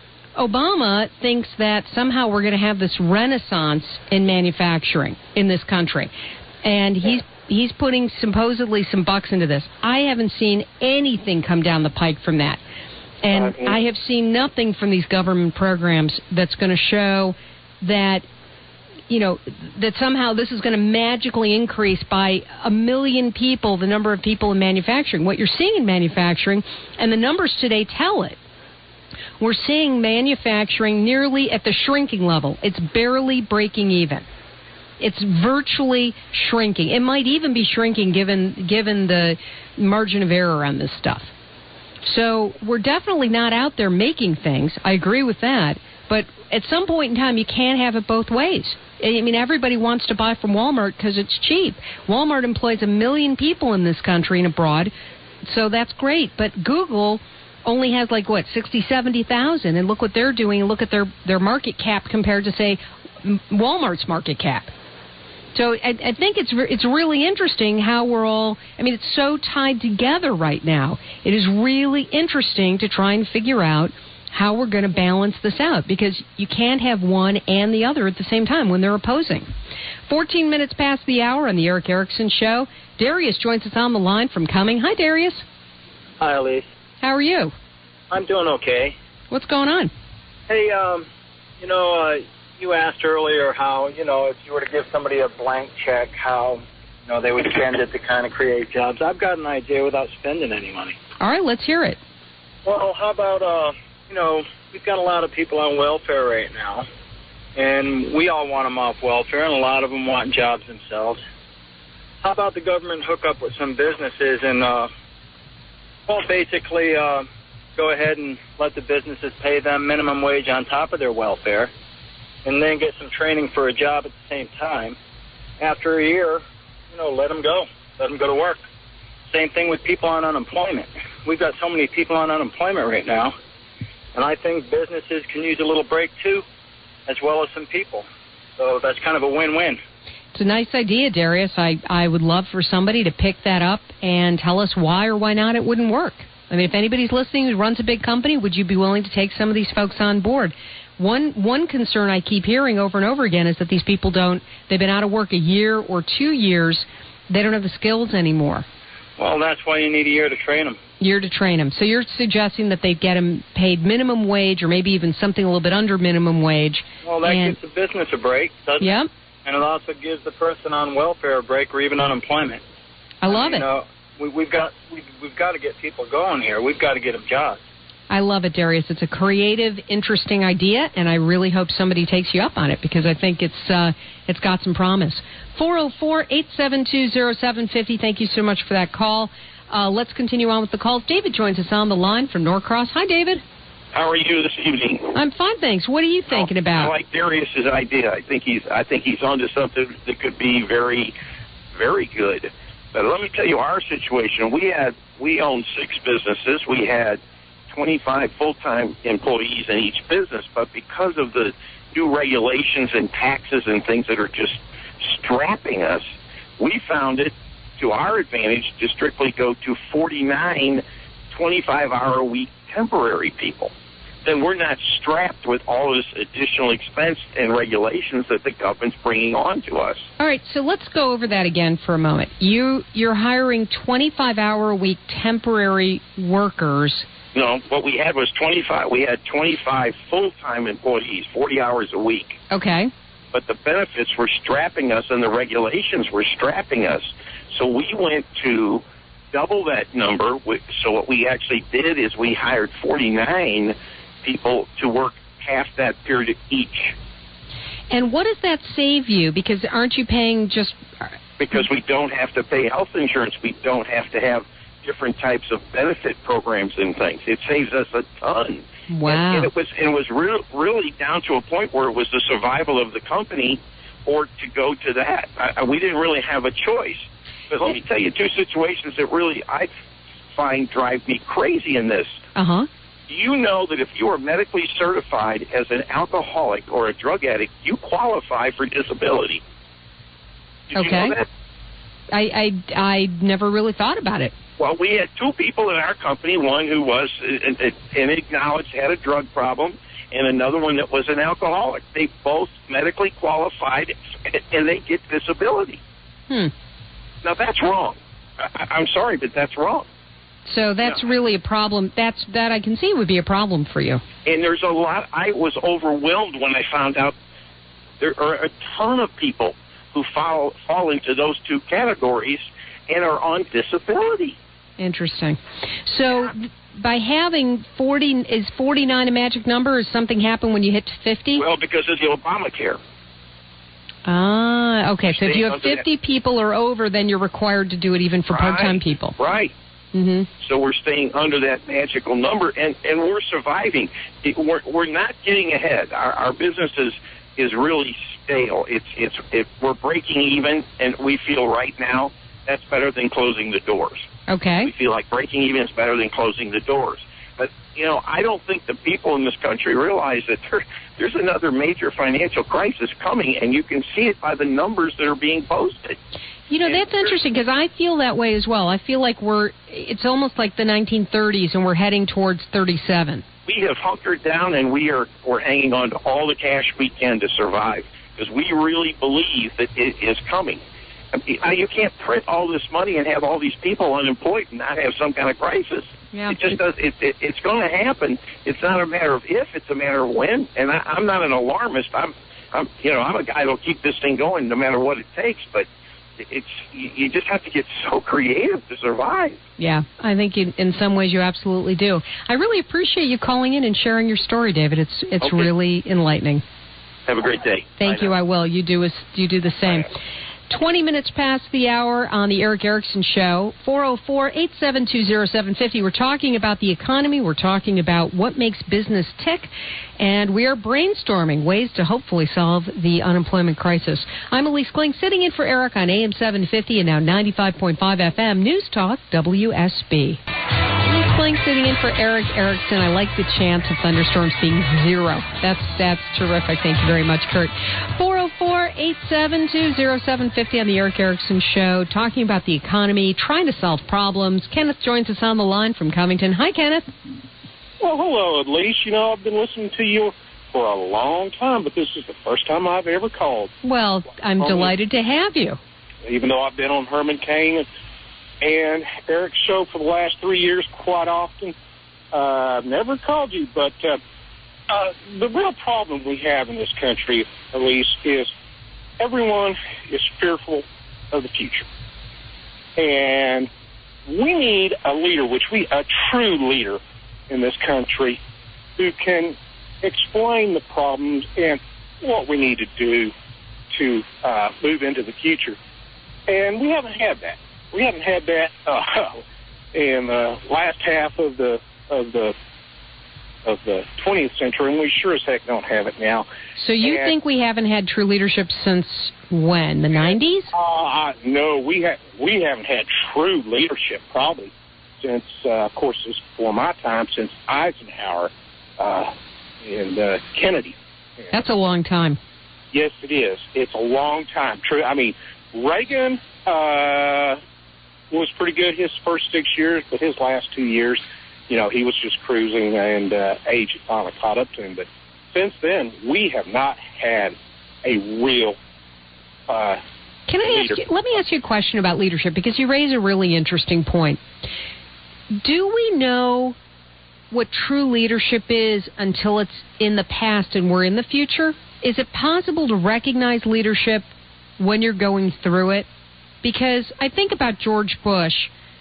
Obama thinks that somehow we're going to have this renaissance in manufacturing in this country. And he's he's putting supposedly some bucks into this. I haven't seen anything come down the pike from that. And I have seen nothing from these government programs that's going to show that, you know, that somehow this is going to magically increase by a million people the number of people in manufacturing. What you're seeing in manufacturing, and the numbers today tell it, we're seeing manufacturing nearly at the shrinking level. It's barely breaking even. It's virtually shrinking. It might even be shrinking given given the margin of error on this stuff. So we're definitely not out there making things. I agree with that. But at some point in time, you can't have it both ways. I mean, everybody wants to buy from Walmart because it's cheap. Walmart employs a million people in this country and abroad, so that's great. But Google only has like, what, sixty, seventy thousand, and look what they're doing, and look at their, their market cap compared to, say, Walmart's market cap. So I, I think it's re- it's really interesting how we're all, I mean, it's so tied together right now. It is really interesting to try and figure out how we're going to balance this out, because you can't have one and the other at the same time when they're opposing. fourteen minutes past the hour on the Eric Erickson Show. Darius joins us on the line from Cumming. Hi, Darius. Hi, Elise. How are you? I'm doing okay. What's going on? Hey, um, you know, uh, you asked earlier how, you know, if you were to give somebody a blank check, how, you know, they would spend it to kind of create jobs. I've got an idea without spending any money. All right, let's hear it. Well, how about, uh, you know, we've got a lot of people on welfare right now, and we all want them off welfare, and a lot of them want jobs themselves. How about the government hook up with some businesses and, uh, well, basically uh, go ahead and let the businesses pay them minimum wage on top of their welfare, and then get some training for a job at the same time. After a year, you know, let them go. Let them go to work. Same thing with people on unemployment. We've got so many people on unemployment right now, and I think businesses can use a little break, too, as well as some people. So that's kind of a win-win. It's a nice idea, Darius. I, I would love for somebody to pick that up and tell us why or why not it wouldn't work. I mean, if anybody's listening who runs a big company, would you be willing to take some of these folks on board? One one concern I keep hearing over and over again is that these people don't, they've been out of work a year or two years, they don't have the skills anymore. Well, that's why you need a year to train them. Year to train them. So you're suggesting that they get them paid minimum wage or maybe even something a little bit under minimum wage. Well, that and, gives the business a break, doesn't yep. it? And it also gives the person on welfare a break or even unemployment. I love I mean, it. You know, we, we've got we, we've got to get people going here. We've got to get them jobs. I love it, Darius. It's a creative, interesting idea, and I really hope somebody takes you up on it because I think it's uh, it's got some promise. four oh four, eight seven two, oh seven five oh. Thank you so much for that call. Uh, let's continue on with the calls. David joins us on the line from Norcross. Hi, David. How are you this evening? I'm fine, thanks. What are you thinking oh, about? I like Darius's idea. I think he's I think he's onto something that could be very, very good. But let me tell you our situation. We had we owned six businesses. We had twenty-five full-time employees in each business, but because of the new regulations and taxes and things that are just strapping us, we found it to our advantage to strictly go to forty-nine twenty-five-hour-a-week temporary people. Then we're not strapped with all this additional expense and regulations that the government's bringing on to us. All right, so let's go over that again for a moment. You, you're hiring twenty-five-hour-a-week temporary workers. No, what we had was twenty-five. We had twenty-five full-time employees, forty hours a week. Okay. But the benefits were strapping us and the regulations were strapping us. So we went to double that number. So what we actually did is we hired forty-nine people to work half that period each. And what does that save you? Because aren't you paying just... Because we don't have to pay health insurance. We don't have to have different types of benefit programs and things. It saves us a ton. Wow. And, and it was, and it was re- really down to a point where it was the survival of the company or to go to that. I, we didn't really have a choice. But let me tell you two situations that really I find drive me crazy in this. Uh-huh. You know that if you are medically certified as an alcoholic or a drug addict, you qualify for disability. Did okay. you know that? I, I, I never really thought about it. Well, we had two people in our company, one who was and acknowledged had a drug problem, and another one that was an alcoholic. They both medically qualified, and they get disability. Hmm. Now, that's wrong. I, I'm sorry, but that's wrong. So that's no. really a problem. That's that I can see would be a problem for you. And there's a lot. I was overwhelmed when I found out there are a ton of people who fall, fall into those two categories and are on disability. Interesting. So yeah. by having forty, is forty-nine a magic number, or something happen when you hit fifty? Well, because of the Obamacare. Ah, okay. So if you have fifty people or over, then you're required to do it even for right. part-time people. Right. Mm-hmm. So we're staying under that magical number, and, and we're surviving. It, we're, we're not getting ahead. Our, our business is, is really stale. It's, it's, it, we're breaking even, and we feel right now that's better than closing the doors. Okay. We feel like breaking even is better than closing the doors. But, you know, I don't think the people in this country realize that there, there's another major financial crisis coming, and you can see it by the numbers that are being posted. You know, that's interesting because I feel that way as well. I feel like we're, it's almost like the nineteen thirties and we're heading towards thirty-seven. We have hunkered down and we are, we're hanging on to all the cash we can to survive because we really believe that it is coming. I mean, you can't print all this money and have all these people unemployed and not have some kind of crisis. Yeah. It just does. It, it, it's going to happen. It's not a matter of if; it's a matter of when. And I, I'm not an alarmist. I'm, I'm, you know, I'm a guy that'll keep this thing going no matter what it takes. But it's you just have to get so creative to survive. Yeah, I think in, in some ways you absolutely do. I really appreciate you calling in and sharing your story, David. It's it's Okay. really enlightening. Have a great day. Thank Bye you. now. I will. You do as you do the same. twenty minutes past the hour on the Eric Erickson Show. four oh four, eight seven two, oh seven five oh. We're talking about the economy. We're talking about what makes business tick. And we are brainstorming ways to hopefully solve the unemployment crisis. I'm Elise Kling, sitting in for Eric on A M seven fifty and now ninety-five point five F M News Talk W S B. Elise Kling sitting in for Eric Erickson. I like the chance of thunderstorms being zero. That's that's terrific. Thank you very much, Kurt. four oh four, eight seven two, oh seven five oh on the Eric Erickson Show, talking about the economy, trying to solve problems. Kenneth joins us on the line from Covington. Hi, Kenneth. Well, hello, Elise. You know, I've been listening to you for a long time, but this is the first time I've ever called. Well, I'm Um, delighted to have you. Even though I've been on Herman Cain and, and Eric's show for the last three years quite often, uh, I've never called you. But uh, uh, the real problem we have in this country, Elise, is everyone is fearful of the future. And we need a leader, which we, a true leader in this country, who can explain the problems and what we need to do to uh, move into the future. And we haven't had that. We haven't had that uh, in the last half of the of the of the twentieth century, and we sure as heck don't have it now. So you and, think we haven't had true leadership since when? The nineties? Uh, no, we ha- we haven't had true leadership probably since, uh, of course, this is before my time, since Eisenhower uh, and uh, Kennedy. That's a long time. Yes, it is. It's a long time. True. I mean, Reagan uh, was pretty good his first six years, but his last two years, you know, he was just cruising, and uh, age had finally caught up to him. But since then, we have not had a real uh, Can I leader. ask you, let me ask you a question about leadership, because you raise a really interesting point. Do we know what true leadership is until it's in the past and we're in the future? Is it possible to recognize leadership when you're going through it? Because I think about George Bush,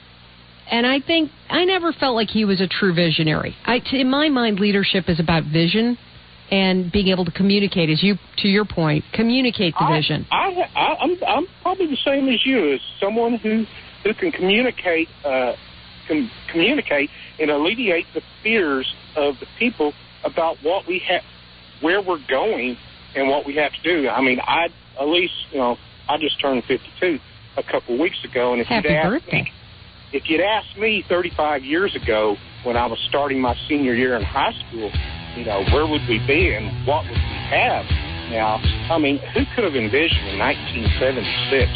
and I think I never felt like he was a true visionary. I, in my mind, leadership is about vision and being able to communicate, as you, to your point, communicate the I, vision. I, I, I'm, I'm probably the same as you, as someone who, who can communicate, uh, can communicate and alleviate the fears of the people about what we have, where we're going, and what we have to do. I mean, I at least, you know, I just turned fifty-two a couple of weeks ago, and if Happy you'd asked birthday. me, if you'd asked me thirty-five years ago when I was starting my senior year in high school, you know, where would we be and what would we have now? I mean, who could have envisioned in nineteen seventy-six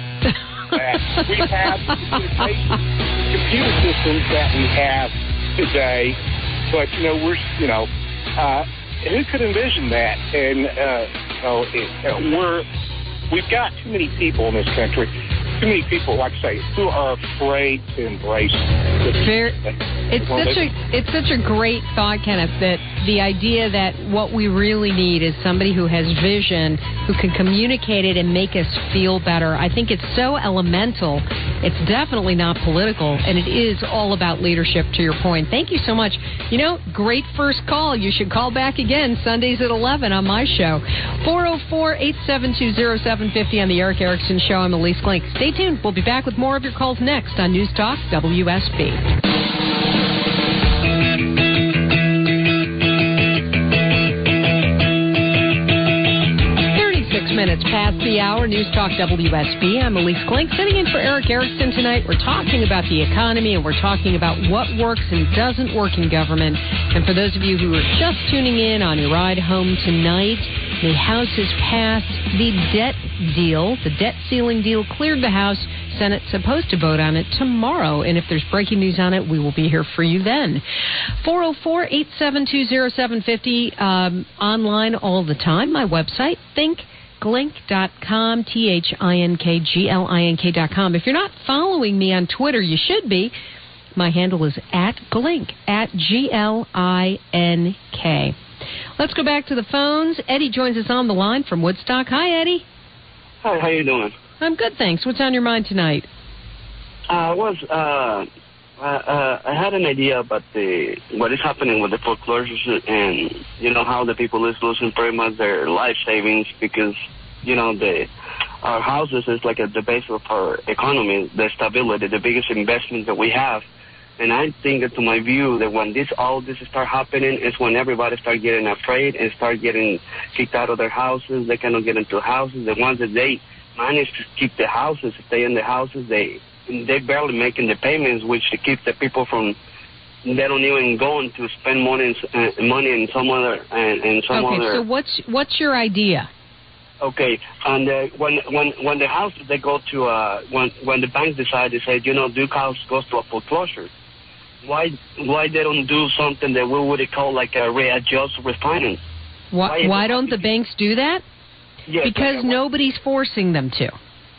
that we have the communication, computer systems that we have today? But you know, we're you know, uh, who could envision that? And uh, you know, it, uh, we're we've got too many people in this country. Too many people, like I say, who are afraid to embrace the Very, It's well, such they, a it's such a great thought, Kenneth, that the idea that what we really need is somebody who has vision, who can communicate it and make us feel better. I think it's so elemental. It's definitely not political, and it is all about leadership, to your point. Thank you so much. You know, great first call. You should call back again Sundays at eleven on my show. four oh four, eight seven two, oh seven five oh on the Eric Erickson Show. I'm Elise Glink. Stay tuned. We'll be back with more of your calls next on News Talk W S B. Minutes past the hour, News Talk W S B. I'm Elise Glink, sitting in for Eric Erickson tonight. We're talking about the economy, and we're talking about what works and doesn't work in government. And for those of you who are just tuning in on your ride home tonight, the House has passed the debt deal. The debt ceiling deal cleared the House. Senate's supposed to vote on it tomorrow, and if there's breaking news on it, we will be here for you then. four oh four, eight seven two, oh seven five oh, um, online all the time. My website, think glink dot com, T H I N K G L I N K dot com. If you're not following me on Twitter, you should be. My handle is at Glink, at G L I N K. Let's go back to the phones. Eddie joins us on the line from Woodstock. Hi, Eddie. Hi, how you doing? I'm good, thanks. What's on your mind tonight? I uh, was, uh, uh, uh, I had an idea about the what is happening with the foreclosures and, you know, how the people is losing pretty much their life savings because, you know, the our houses is like at the base of our economy, the stability, the biggest investment that we have. And I think, to my view, that when this all this start happening is when everybody start getting afraid and start getting kicked out of their houses. They cannot get into houses. The ones that they manage to keep the houses, stay in the houses, they they barely making the payments, which keeps the people from. They don't even going to spend money in, uh, money in some other and, and some okay, other. Okay, so what's what's your idea? Okay, and uh, when when when the houses they go to uh when when the banks decide to say, you know, Duke House goes to a foreclosure. Why why they don't do something that we would call like a readjust refinance? Why why, why don't the banks do that? Yes, because okay, nobody's forcing them to.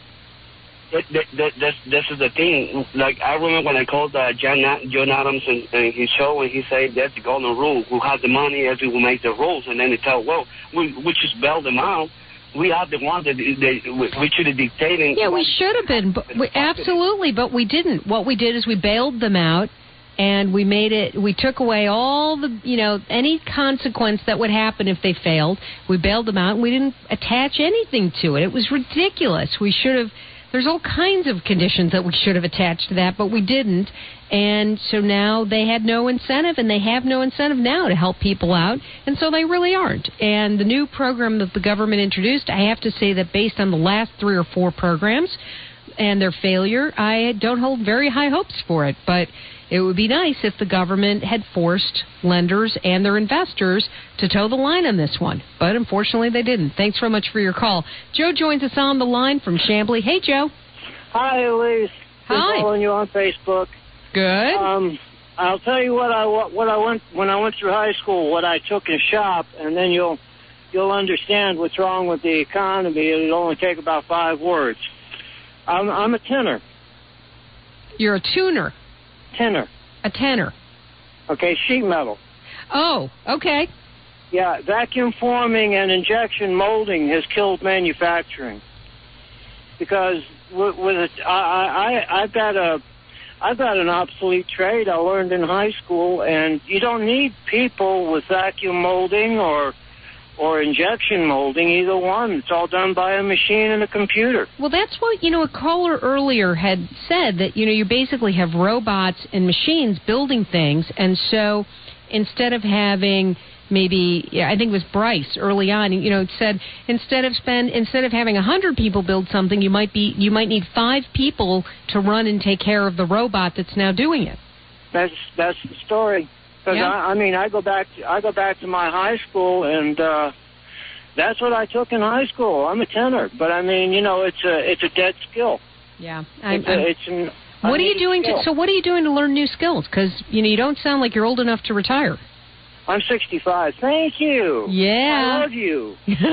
That, that, that, that's, this is the thing. Like, I remember when I called uh, John, John Adams in, in his show, and he said that's the golden rule. Who has the money as we will make the rules. And then they tell, well, we, we just bail them out. We are the ones that they, we should have dictating. Yeah, we should have been. But we, absolutely, but we didn't. What we did is we bailed them out. And we made it, we took away all the, you know, any consequence that would happen if they failed. We bailed them out, and we didn't attach anything to it. It was ridiculous. We should have, there's all kinds of conditions that we should have attached to that, but we didn't. And so now they had no incentive, and they have no incentive now to help people out, and so they really aren't. And the new program that the government introduced, I have to say that based on the last three or four programs and their failure, I don't hold very high hopes for it, but it would be nice if the government had forced lenders and their investors to toe the line on this one. But unfortunately, they didn't. Thanks very much for your call. Joe joins us on the line from Chamblee. Hey, Joe. Hi, Elise. Hi. Been following you on Facebook. Good. Um, I'll tell you what I what I went when I went through high school. What I took in shop, and then you'll you'll understand what's wrong with the economy. It'll only take about five words. I'm I'm a tenor. You're a tuner. Tenor. A tenor. Okay, sheet metal. Oh, okay. Yeah, vacuum forming and injection molding has killed manufacturing. Because with, with it, I, I, I've got a, I've got an obsolete trade I learned in high school, and you don't need people with vacuum molding or or injection molding, either one. It's all done by a machine and a computer. Well, that's what, you know, a caller earlier had said, that, you know, you basically have robots and machines building things, and so instead of having maybe, yeah, I think it was Bryce early on, you know, said instead of spend instead of having a hundred people build something, you might be you might need five people to run and take care of the robot that's now doing it. That's that's the story. Because yeah. I, I mean, I go back to, I go back to my high school, and uh, that's what I took in high school. I'm a tenor, but I mean, you know, it's a it's a dead skill. Yeah, I'm, it's, a, it's an. What are you doing to? So what are you doing to learn new skills? Because you know, you don't sound like you're old enough to retire. I'm sixty-five. Thank you. Yeah. I love you.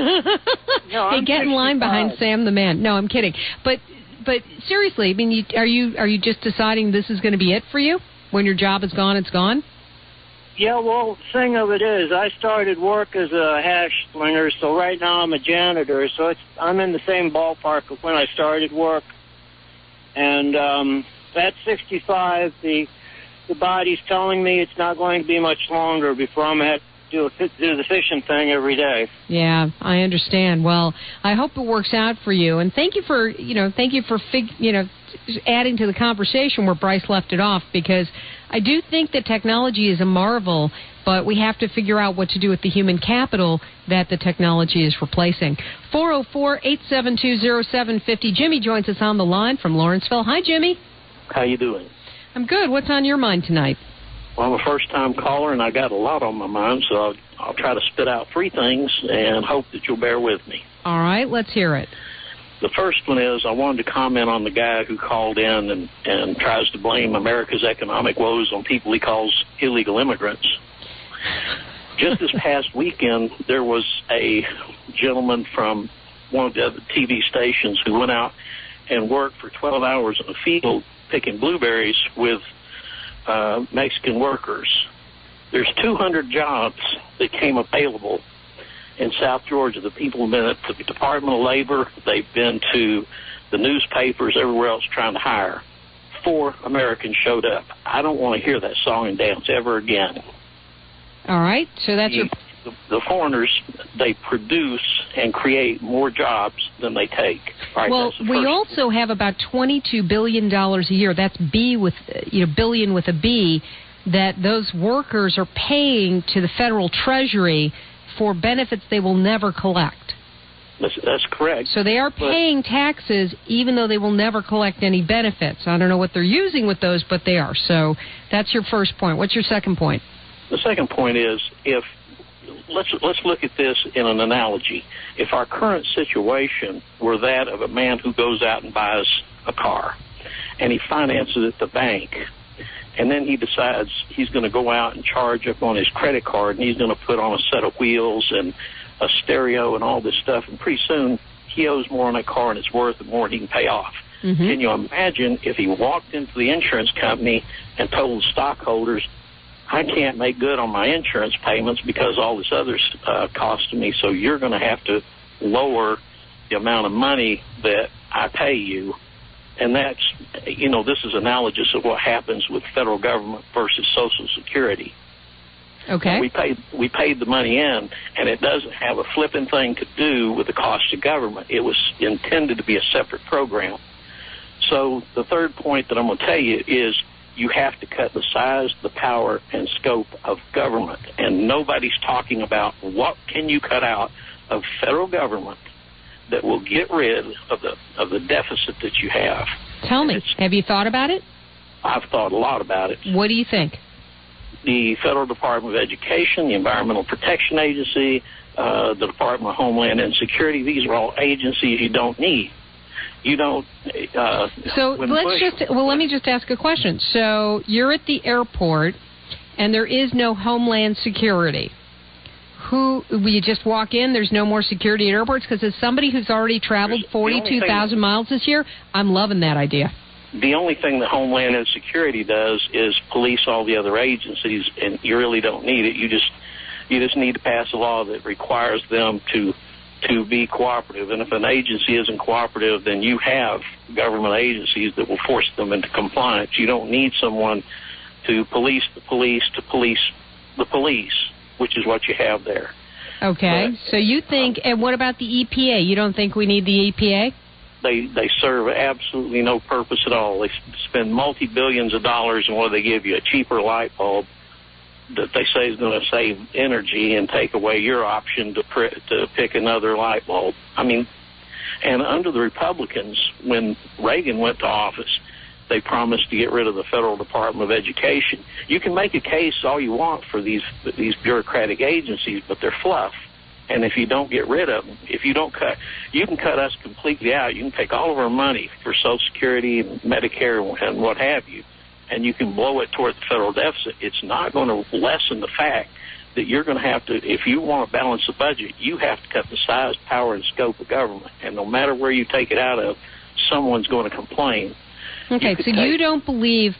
no, I'm hey, get in line behind Sam the man. No, I'm kidding. But but seriously, I mean, you, are you are you just deciding this is going to be it for you? when your job is gone, it's gone? Yeah, well, the thing of it is, I started work as a hash slinger, so right now I'm a janitor, so it's I'm in the same ballpark of when I started work. And um, at sixty-five, the the body's telling me it's not going to be much longer before I'm going to do, a, do the fishing thing every day. Yeah, I understand. Well, I hope it works out for you, and thank you for you know thank you for fig, you know adding to the conversation where Bryce left it off, because I do think that technology is a marvel, but we have to figure out what to do with the human capital that the technology is replacing. four oh four, eight seven two, oh seven five oh. Jimmy joins us on the line from Lawrenceville. Hi, Jimmy. How you doing? I'm good. What's on your mind tonight? Well, I'm a first-time caller, and I got a lot on my mind, so I'll, I'll try to spit out three things and hope that you'll bear with me. All right, let's hear it. The first one is I wanted to comment on the guy who called in and, and tries to blame America's economic woes on people he calls illegal immigrants. Just this past weekend, there was a gentleman from one of the other T V stations who went out and worked for twelve hours in the field picking blueberries with uh, Mexican workers. There's two hundred jobs that came available in South Georgia. The people have been at the Department of Labor. They've been to the newspapers, everywhere else trying to hire. Four Americans showed up. I don't want to hear that song and dance ever again. All right, so that's the, your... The, the foreigners, they produce and create more jobs than they take. All right, well, we first. also have about twenty-two billion dollars a year. That's B with, you know, billion with a B, that those workers are paying to the federal treasury for benefits they will never collect. That's, that's correct. So they are paying but, taxes even though they will never collect any benefits. I don't know what they're using with those, but they are. So that's your first point. What's your second point? The second point is, if let's let's look at this in an analogy. If our current situation were that of a man who goes out and buys a car, and he finances it at the bank, and then he decides he's going to go out and charge up on his credit card, and he's going to put on a set of wheels and a stereo and all this stuff, and pretty soon he owes more on that car and it's worth more than he can pay off. Mm-hmm. Can you imagine if he walked into the insurance company and told stockholders, I can't make good on my insurance payments because all this other uh, costing me, so you're going to have to lower the amount of money that I pay you. And that's, you know, this is analogous of what happens with federal government versus Social Security. Okay. We paid we paid the money in, and it doesn't have a flipping thing to do with the cost of government. It was intended to be a separate program. So the third point that I'm going to tell you is you have to cut the size, the power, and scope of government. And nobody's talking about what can you cut out of federal government that will get rid of the of the deficit that you have. Tell me, have you thought about it? I've thought a lot about it. What do you think? The Federal Department of Education, the Environmental Protection Agency, uh, the Department of Homeland Security, these are all agencies you don't need. You don't... Uh, so let's Bush, just... Well, let me just ask a question. So you're at the airport, and there is no Homeland Security. Who, will you just walk in, there's no more security at airports? Because as somebody who's already traveled forty-two thousand miles this year, I'm loving that idea. The only thing that Homeland Security does is police all the other agencies, and you really don't need it. You just you just need to pass a law that requires them to to be cooperative. And if an agency isn't cooperative, then you have government agencies that will force them into compliance. You don't need someone to police the police to police the police, which is what you have there. Okay, but, so you think, and what about the E P A? You don't think we need the E P A? They they serve absolutely no purpose at all. They spend multi-billions of dollars, and what do they give you? A cheaper light bulb that they say is going to save energy and take away your option to pr- to pick another light bulb. I mean, and under the Republicans, when Reagan went to office, they promised to get rid of the Federal Department of Education. You can make a case all you want for these these bureaucratic agencies, but they're fluff. And if you don't get rid of them, if you don't cut, you can cut us completely out. You can take all of our money for Social Security and Medicare and what have you, and you can blow it toward the federal deficit. It's not going to lessen the fact that you're going to have to, if you want to balance the budget, you have to cut the size, power, and scope of government. And no matter where you take it out of, someone's going to complain. Okay, you so take, you don't believe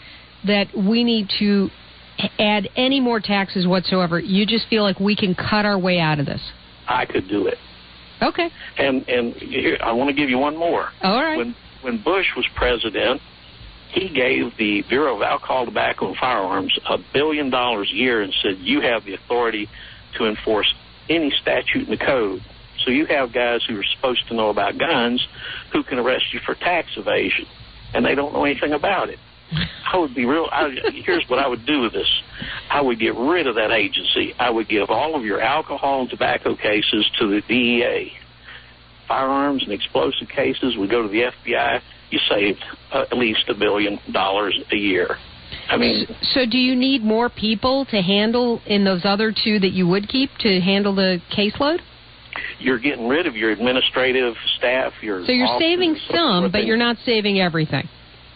that we need to add any more taxes whatsoever. You just feel like we can cut our way out of this. I could do it. Okay. And and here, I want to give you one more. All right. When when Bush was president, he gave the Bureau of Alcohol, Tobacco, and Firearms a billion dollars a year and said, you have the authority to enforce any statute in the code. So you have guys who are supposed to know about guns who can arrest you for tax evasion, and they don't know anything about it. I would be real. I, here's what I would do with this. I would get rid of that agency. I would give all of your alcohol and tobacco cases to the D E A. Firearms and explosive cases would go to the F B I. You saved uh, at least a billion dollars a year. I mean, so, so do you need more people to handle in those other two that you would keep to handle the caseload? You're getting rid of your administrative staff. Your so you're saving some, but you're not saving everything.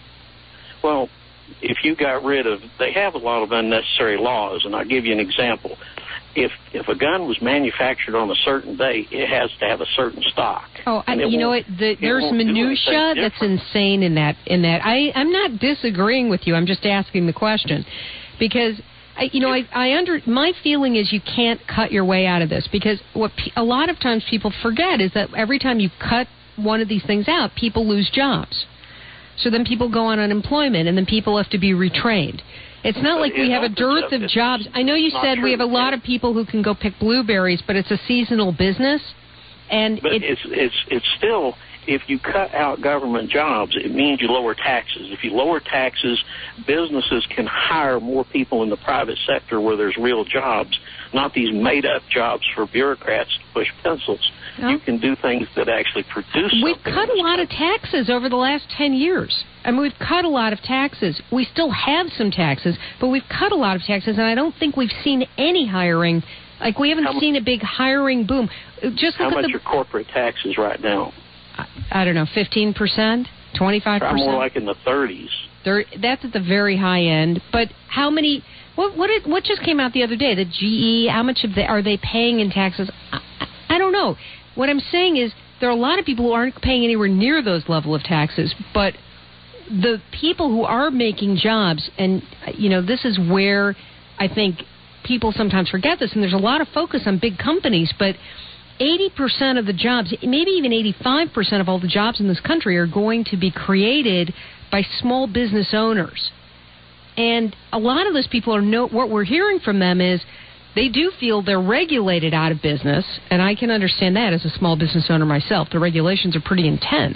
Well, if you got rid of, they have a lot of unnecessary laws, and I'll give you an example. If if a gun was manufactured on a certain day, it has to have a certain stock. Oh, I, you know what? The, there's minutia that's insane in that. In that, I I'm not disagreeing with you. I'm just asking the question because I, you know I I under my feeling is you can't cut your way out of this because what pe- a lot of times people forget is that every time you cut one of these things out, people lose jobs. So then people go on unemployment, and then people have to be retrained. It's not like we have a dearth of jobs. I know you said we have a lot of people who can go pick blueberries, but it's a seasonal business. And but it's it's it's still, if you cut out government jobs, it means you lower taxes. If you lower taxes, businesses can hire more people in the private sector where there's real jobs, not these made-up jobs for bureaucrats to push pencils. You can do things that actually produce something. We've cut a lot of taxes over the last ten years. I mean, we've cut a lot of taxes. We still have some taxes, but we've cut a lot of taxes, and I don't think we've seen any hiring. Like, we haven't how seen a big hiring boom. Just How look much at the, are corporate taxes right now? I, I don't know, fifteen percent, twenty-five percent? More like in the thirties. They're, that's at the very high end. But how many... What what, is, what just came out the other day? The G E, how much of the, are they paying in taxes? I, I don't know. What I'm saying is there are a lot of people who aren't paying anywhere near those level of taxes, but the people who are making jobs, and, you know, this is where I think people sometimes forget this, and there's a lot of focus on big companies, but eighty percent of the jobs, maybe even eighty-five percent of all the jobs in this country are going to be created by small business owners. And a lot of those people are no, what we're hearing from them is they do feel they're regulated out of business, and I can understand that as a small business owner myself. The regulations are pretty intense.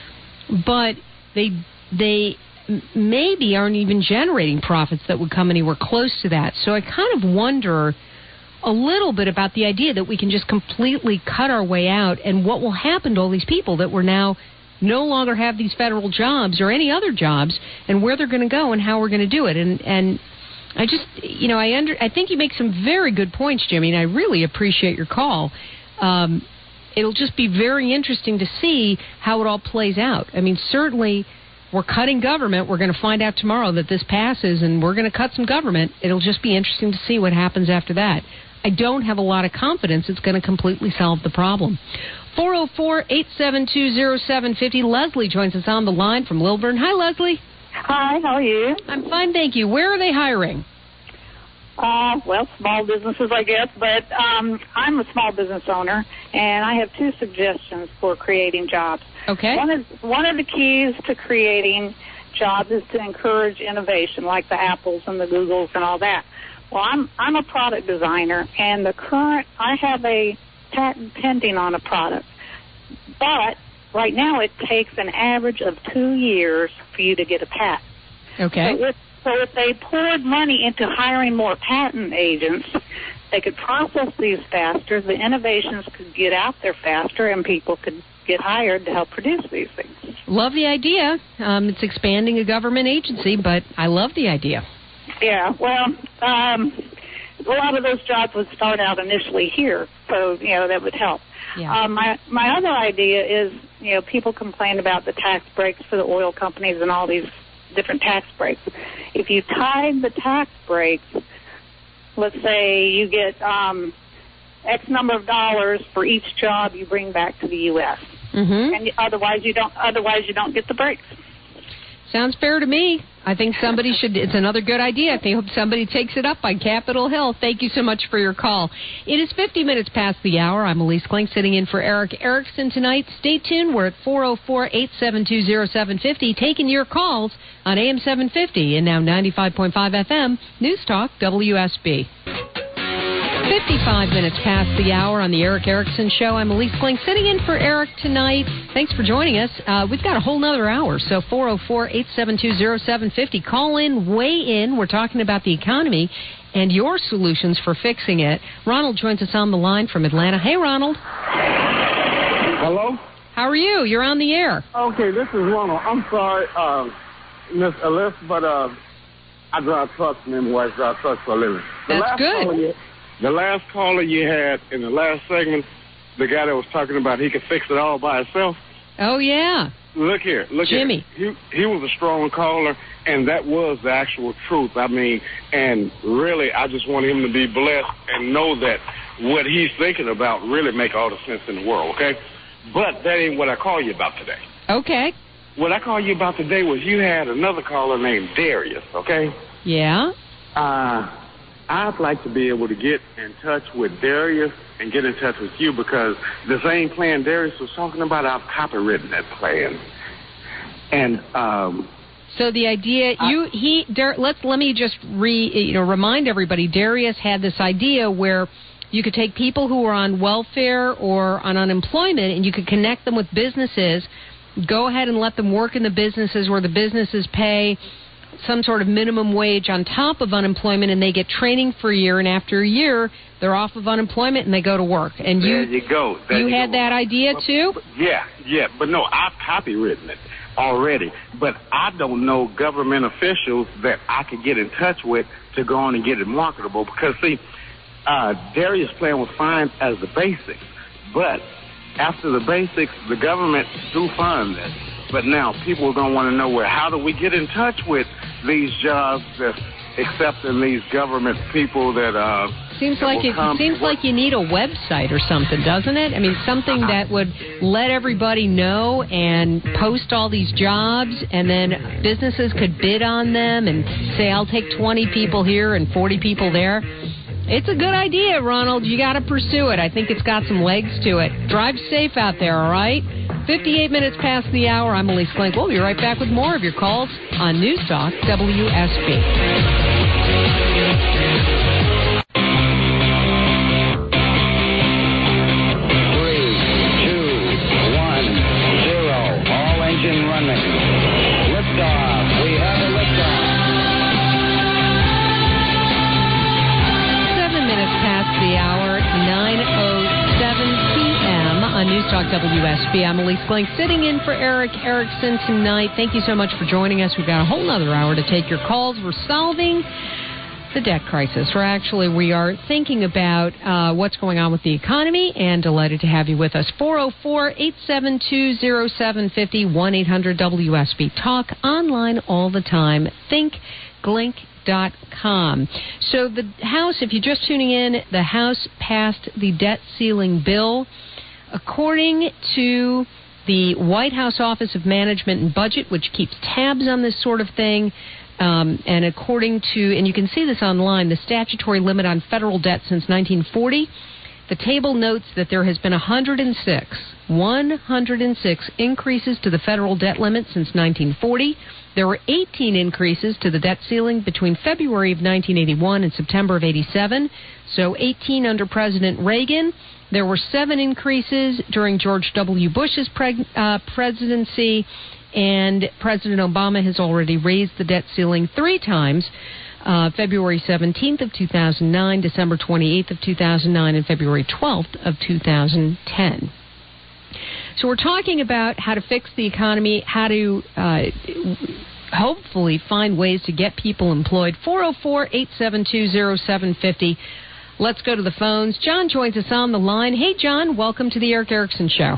But they they maybe aren't even generating profits that would come anywhere close to that. So I kind of wonder a little bit about the idea that we can just completely cut our way out, and what will happen to all these people that we're now no longer have these federal jobs or any other jobs, and where they're going to go and how we're going to do it. And and I just, you know, I under, I think you make some very good points, Jimmy, and I really appreciate your call. Um, it'll just be very interesting to see how it all plays out. I mean, certainly we're cutting government. We're going to find out tomorrow that this passes, and we're going to cut some government. It'll just be interesting to see what happens after that. I don't have a lot of confidence it's going to completely solve the problem. four oh four, eight seven two, oh seven five oh. Leslie joins us on the line from Lilburn. Hi, Leslie. Hi, how are you? I'm fine, thank you. Where are they hiring? Uh, well, small businesses, I guess, but um, I'm a small business owner, and I have two suggestions for creating jobs. Okay. One is one of the keys to creating jobs is to encourage innovation, like the Apples and the Googles and all that. Well, I'm I'm a product designer, and the current I have a patent pending on a product, but right now it takes an average of two years for you to get a patent. Okay. So if, so if they poured money into hiring more patent agents, they could process these faster, the innovations could get out there faster, and people could get hired to help produce these things. Love the idea. Um, it's expanding a government agency, but I love the idea. Yeah, well, um, a lot of those jobs would start out initially here, so, you know, that would help. Yeah. Um, my my other idea is, you know, people complain about the tax breaks for the oil companies and all these different tax breaks. If you tied the tax breaks, let's say you get um, X number of dollars for each job you bring back to the U S, Mm-hmm. and otherwise you don't otherwise you don't get the breaks. Sounds fair to me. I think somebody should, it's another good idea. I think hope somebody takes it up on Capitol Hill. Thank you so much for your call. It is fifty minutes past the hour. I'm Elise Klink sitting in for Eric Erickson tonight. Stay tuned. We're at four oh four, eight seven two, oh seven five oh, taking your calls on A M seven fifty and now ninety-five point five F M, News Talk W S B. fifty-five minutes past the hour on the Eric Erickson Show. I'm Elise Klink sitting in for Eric tonight. Thanks for joining us. Uh, we've got a whole nother hour, so four oh four, eight seven two, oh seven five oh. Call in, weigh in. We're talking about the economy and your solutions for fixing it. Ronald joins us on the line from Atlanta. Hey, Ronald. Hello? How are you? You're on the air. Okay, this is Ronald. I'm sorry, uh, Miss Elise, but uh, I drive trucks, and my wife drives trucks for a living. The That's last good. caller you- The last caller you had in the last segment, the guy that was talking about he could fix it all by himself. Oh, yeah. Look here. Look Jimmy. here. He, he was a strong caller, and that was the actual truth. I mean, and really, I just want him to be blessed and know that what he's thinking about really make all the sense in the world, okay? But that ain't what I call you about today. Okay. What I call you about today was you had another caller named Darius, okay? Yeah? Uh... I'd like to be able to get in touch with Darius and get in touch with you because the same plan Darius was talking about, I've copywritten that plan. And um, so the idea, you he Dar, let's let me just re you know remind everybody. Darius had this idea where you could take people who are on welfare or on unemployment, and you could connect them with businesses. Go ahead and let them work in the businesses where the businesses pay some sort of minimum wage on top of unemployment, and they get training for a year, and after a year, they're off of unemployment and they go to work. And you, there you go. There you, you had go. that idea but, too? But, yeah, yeah, but no, I've copywritten it already. But I don't know government officials that I could get in touch with to go on and get it marketable. Because see, uh, Darius' plan was fine as the basics, but after the basics, the government do fund this. But now people are going to want to know, well, how do we get in touch with these jobs that's accepting these government people that uh seems that like it seems like you need a website or something, doesn't it? I mean, something that would let everybody know and post all these jobs, and then businesses could bid on them and say, I'll take twenty people here and forty people there. It's a good idea, Ronald. You got to pursue it. I think it's got some legs to it. Drive safe out there, all right? fifty-eight minutes past the hour. I'm Elise Klink. We'll be right back with more of your calls on News Talk W S B. On News Talk W S B, I'm Elise Klink, sitting in for Eric Erickson tonight. Thank you so much for joining us. We've got a whole other hour to take your calls. We're solving the debt crisis. We're actually, we are thinking about uh, what's going on with the economy, and delighted to have you with us. four oh four, eight seven two, oh seven five oh, one eight hundred W S B. Talk online all the time. think glink dot com. So the House, if you're just tuning in, the House passed the debt ceiling bill. According to the White House Office of Management and Budget, which keeps tabs on this sort of thing, um, and according to, and you can see this online, the statutory limit on federal debt since nineteen forty, the table notes that there has been one hundred six, one hundred six increases to the federal debt limit since nineteen forty. There were eighteen increases to the debt ceiling between February of nineteen eighty-one and September of eighty-seven, so eighteen under President Reagan. There were seven increases during George W. Bush's preg- uh, presidency, and President Obama has already raised the debt ceiling three times, uh, February seventeenth of two thousand nine, December twenty-eighth of two thousand nine, and February twelfth of two thousand ten. So we're talking about how to fix the economy, how to uh, hopefully find ways to get people employed. four oh four, eight seven two, oh seven five oh. Let's go to the phones. John joins us on the line. Hey, John, welcome to the Eric Erickson Show.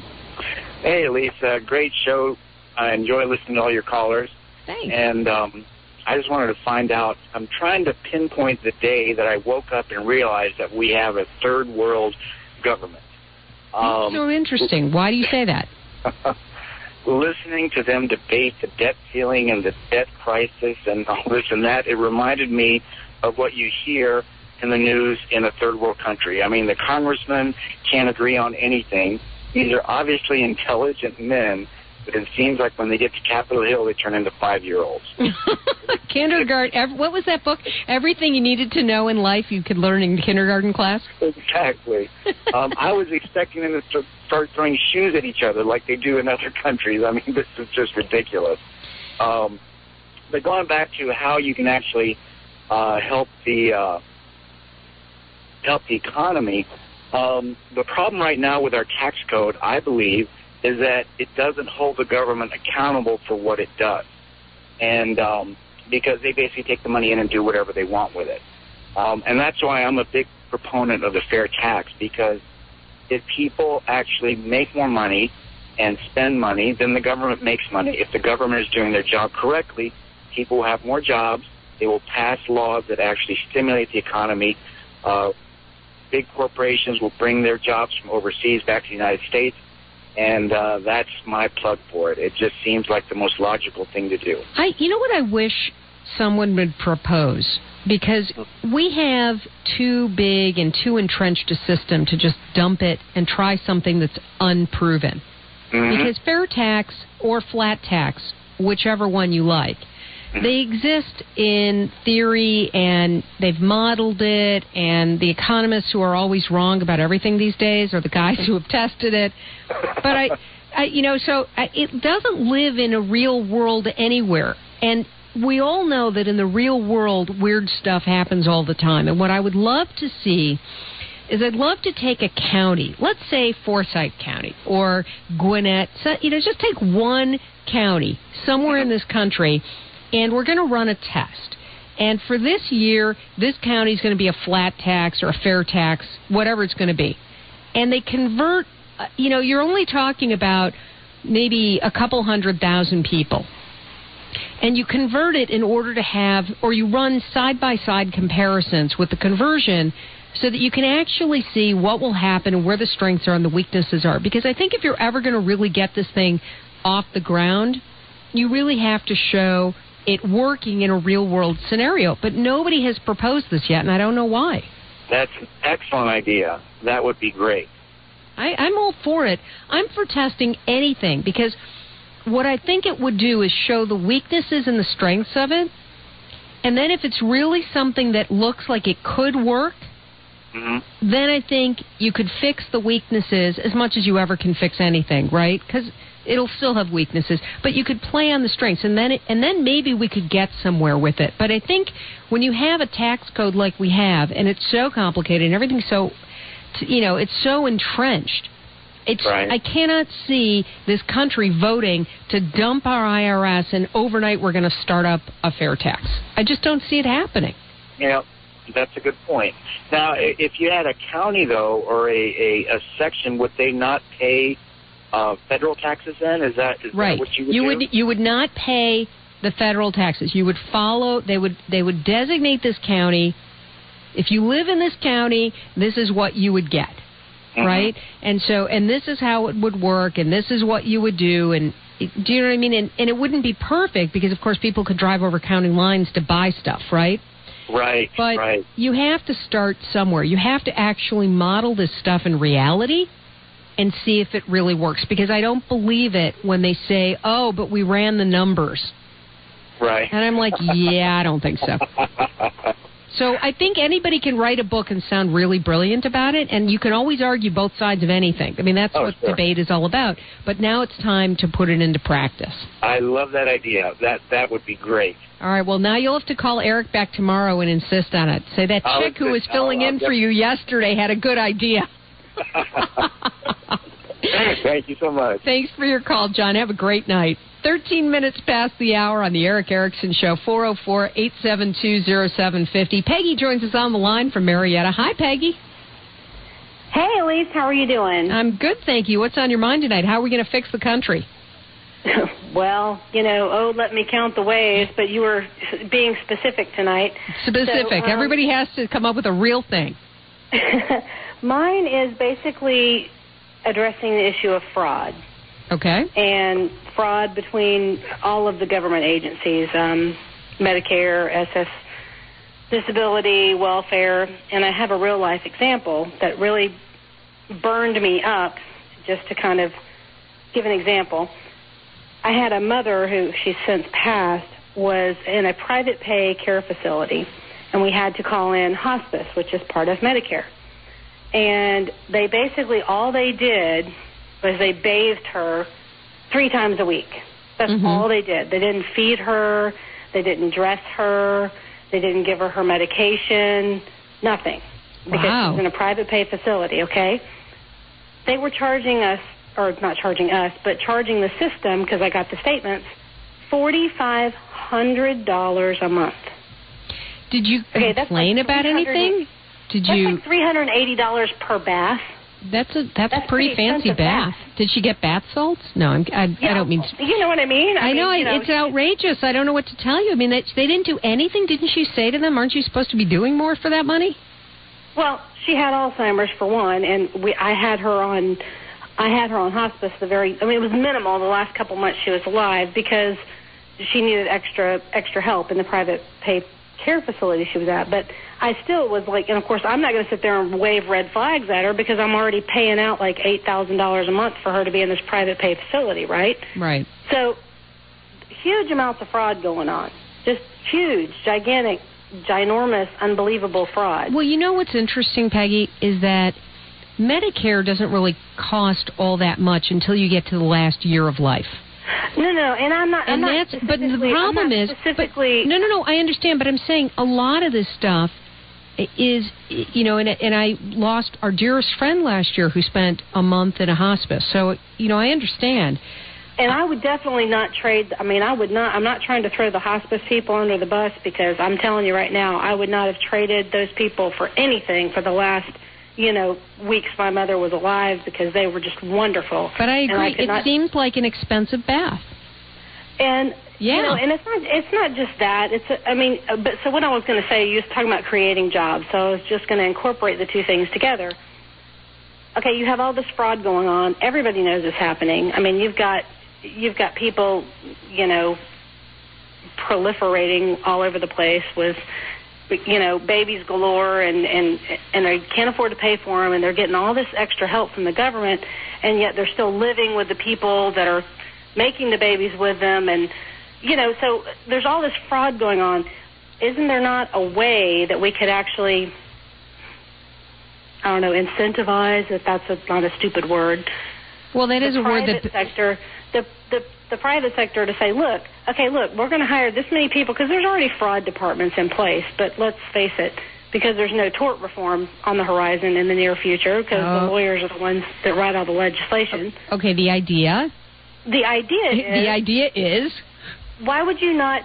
Hey, Lisa, great show. I enjoy listening to all your callers. Thanks. And um, I just wanted to find out, I'm trying to pinpoint the day that I woke up and realized that we have a third world government. Um, That's so interesting. Why do you say that? listening to them debate the debt ceiling and the debt crisis and all this and that, it reminded me of what you hear in the news in a third world country. I mean, the congressmen can't agree on anything. These are obviously intelligent men, but it seems like when they get to Capitol Hill, they turn into five-year-olds. Kindergarten. Ev- what was that book? Everything you needed to know in life you could learn in kindergarten class? Exactly. um, I was expecting them to start throwing shoes at each other like they do in other countries. I mean, this is just ridiculous. Um, but going back to how you can actually uh, help the uh, help the economy, um, the problem right now with our tax code, I believe, is that it doesn't hold the government accountable for what it does. And um, because they basically take the money in and do whatever they want with it. Um, and that's why I'm a big proponent of the fair tax, because if people actually make more money and spend money, then the government makes money. If the government is doing their job correctly, people will have more jobs. They will pass laws that actually stimulate the economy. Uh, big corporations will bring their jobs from overseas back to the United States. And uh, that's my plug for it. It just seems like the most logical thing to do. I, you know what I wish someone would propose? Because we have too big and too entrenched a system to just dump it and try something that's unproven. Mm-hmm. Because fair tax or flat tax, whichever one you like, they exist in theory, and they've modeled it, and the economists who are always wrong about everything these days are the guys who have tested it. But, I, I you know, so I, it doesn't live in a real world anywhere. And we all know that in the real world, weird stuff happens all the time. And what I would love to see is I'd love to take a county, let's say Forsyth County or Gwinnett, so, you know, just take one county somewhere in this country, and we're going to run a test. And for this year, this county is going to be a flat tax or a fair tax, whatever it's going to be. And they convert, uh, you know, you're only talking about maybe a couple hundred thousand people. And you convert it in order to have, or you run side-by-side comparisons with the conversion so that you can actually see what will happen and where the strengths are and the weaknesses are. Because I think if you're ever going to really get this thing off the ground, you really have to show it working in a real-world scenario. But nobody has proposed this yet, and I don't know why. That's an excellent idea. That would be great. I, I'm all for it. I'm for testing anything, because what I think it would do is show the weaknesses and the strengths of it, and then if it's really something that looks like it could work, mm-hmm. then I think you could fix the weaknesses as much as you ever can fix anything, right? Because it'll still have weaknesses, but you could play on the strengths, and then it, and then maybe we could get somewhere with it. But I think when you have a tax code like we have, and it's so complicated and everything's so, you know, it's so entrenched, it's right. I cannot see this country voting to dump our I R S and overnight we're going to start up a fair tax. I just don't see it happening. Yeah, that's a good point. Now, if you had a county, though, or a, a, a section, would they not pay Uh, federal taxes then? Is that, is right. that what you would you do? would you would not pay the federal taxes. You would follow, they would they would designate this county. If you live in this county, this is what you would get. Mm-hmm. Right? And so and this is how it would work, and this is what you would do, and do you know what I mean? And, and it wouldn't be perfect because of course people could drive over county lines to buy stuff, right? Right. But right. you have to start somewhere. You have to actually model this stuff in reality and see if it really works. Because I don't believe it when they say, oh, but we ran the numbers. Right. And I'm like, yeah, I don't think so. So I think anybody can write a book and sound really brilliant about it, and you can always argue both sides of anything. I mean, that's oh, what sure. debate is all about. But now it's time to put it into practice. I love that idea. That that would be great. All right, well, now you'll have to call Eric back tomorrow and insist on it. Say that I'll chick who was insist. filling I'll, in I'll for you yesterday had a good idea. Thank you so much. Thanks for your call, John. Have a great night. thirteen minutes past the hour on the Eric Erickson Show, four oh four, eight seven two, oh seven five oh. Peggy joins us on the line from Marietta. Hi, Peggy. Hey, Elise. How are you doing? I'm good, thank you. What's on your mind tonight? How are we going to fix the country? Well, you know, oh, let me count the ways, but you were being specific tonight. Specific. So, um, Everybody has to come up with a real thing. Mine is basically addressing the issue of fraud. Okay. And fraud between all of the government agencies, um, Medicare, S S, disability, welfare, and I have a real-life example that really burned me up, just to kind of give an example. I had a mother who, she's since passed, was in a private pay care facility, and we had to call in hospice, which is part of Medicare. And they basically, all they did was they bathed her three times a week. That's mm-hmm. all they did. They didn't feed her. They didn't dress her. They didn't give her her medication. Nothing. Because wow. she was in a private pay facility, okay? They were charging us, or not charging us, but charging the system, because I got the statements, four thousand five hundred dollars a month. Did you okay, complain like about anything? Did that's you? Like three hundred eighty dollars per bath. That's a that's, that's a pretty, pretty fancy bath. bath. Did she get bath salts? No, I'm, I, yeah, I don't mean. To, you know what I mean? I, I know, mean, you know it's outrageous. I don't know what to tell you. I mean, they, they didn't do anything. Didn't she say to them, "Aren't you supposed to be doing more for that money?" Well, she had Alzheimer's for one, and we I had her on. I had her on hospice the very, I mean, it was minimal the last couple months she was alive because she needed extra extra help in the private pay care facility she was at. But I still was like, and of course, I'm not going to sit there and wave red flags at her because I'm already paying out like eight thousand dollars a month for her to be in this private pay facility, right? Right. So, huge amounts of fraud going on. Just huge, gigantic, ginormous, unbelievable fraud. Well, you know what's interesting, Peggy, is that Medicare doesn't really cost all that much until you get to the last year of life. No, no, and I'm not. And I'm that's, not but the problem is, specifically. But, no, no, no. I understand, but I'm saying a lot of this stuff is, you know, and and I lost our dearest friend last year who spent a month in a hospice. So, you know, I understand. And I would definitely not trade. I mean, I would not. I'm not trying to throw the hospice people under the bus because I'm telling you right now, I would not have traded those people for anything for the last, you know, weeks my mother was alive because they were just wonderful. But I agree. I it not, seems like an expensive bath. And yeah, you know, and it's not. It's not just that. It's. A, I mean, uh, but so what I was going to say, you was talking about creating jobs. So I was just going to incorporate the two things together. Okay, you have all this fraud going on. Everybody knows it's happening. I mean, you've got you've got people, you know, proliferating all over the place with, you know, babies galore, and, and, and they can't afford to pay for them, and they're getting all this extra help from the government, and yet they're still living with the people that are making the babies with them, and, you know, so there's all this fraud going on. Isn't there not a way that we could actually, I don't know, incentivize, if that's a, not a stupid word. Well, that is a word that... sector, the, the, the private sector to say, look, okay, look, we're going to hire this many people, because there's already fraud departments in place, but let's face it, because there's no tort reform on the horizon in the near future, because oh. the lawyers are the ones that write all the legislation. Okay, the idea? The idea is... The idea is... Why would you not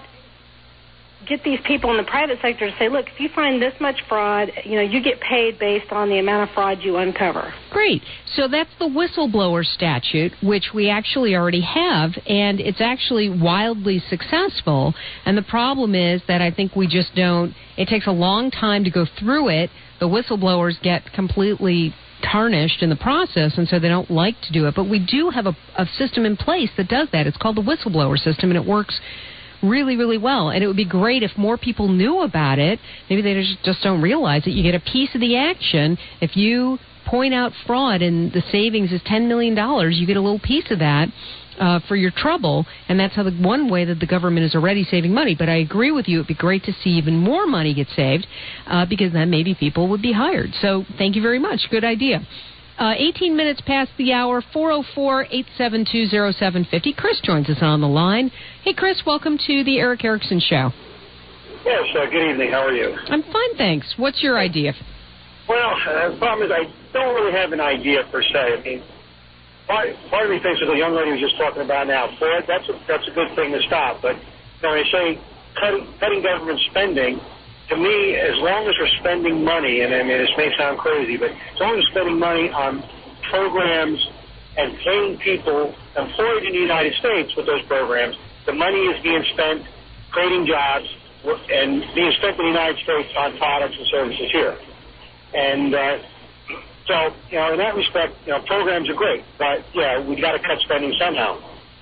get these people in the private sector to say, look, if you find this much fraud, you know, you get paid based on the amount of fraud you uncover. Great. So that's the whistleblower statute, which we actually already have, and it's actually wildly successful. And the problem is that I think we just don't, it takes a long time to go through it. The whistleblowers get completely tarnished in the process, and so they don't like to do it. But we do have a, a system in place that does that. It's called the whistleblower system, and it works really, really well. And it would be great if more people knew about it. Maybe they just, just don't realize it. You get a piece of the action. If you point out fraud and the savings is ten million dollars, you get a little piece of that uh, for your trouble. And that's how the one way that the government is already saving money. But I agree with you. It would be great to see even more money get saved uh, because then maybe people would be hired. So thank you very much. Good idea. Uh, eighteen minutes past the hour, four oh four, eight seven two, oh seven five oh. Chris joins us on the line. Hey, Chris, welcome to the Eric Erickson Show. Yes, uh, good evening. How are you? I'm fine, thanks. What's your idea? Well, uh, the problem is I don't really have an idea per se. I mean, part, part of me thinks that the young lady was just talking about now, Ford, that's a, that's a good thing to stop. But you know, when I say cutting, cutting government spending, to me, as long as we're spending money, and I mean, this may sound crazy, but as long as we're spending money on programs and paying people employed in the United States with those programs, the money is being spent creating jobs and being spent in the United States on products and services here. And uh, So, you know, in that respect, you know, programs are great, but yeah, we got to cut spending somehow.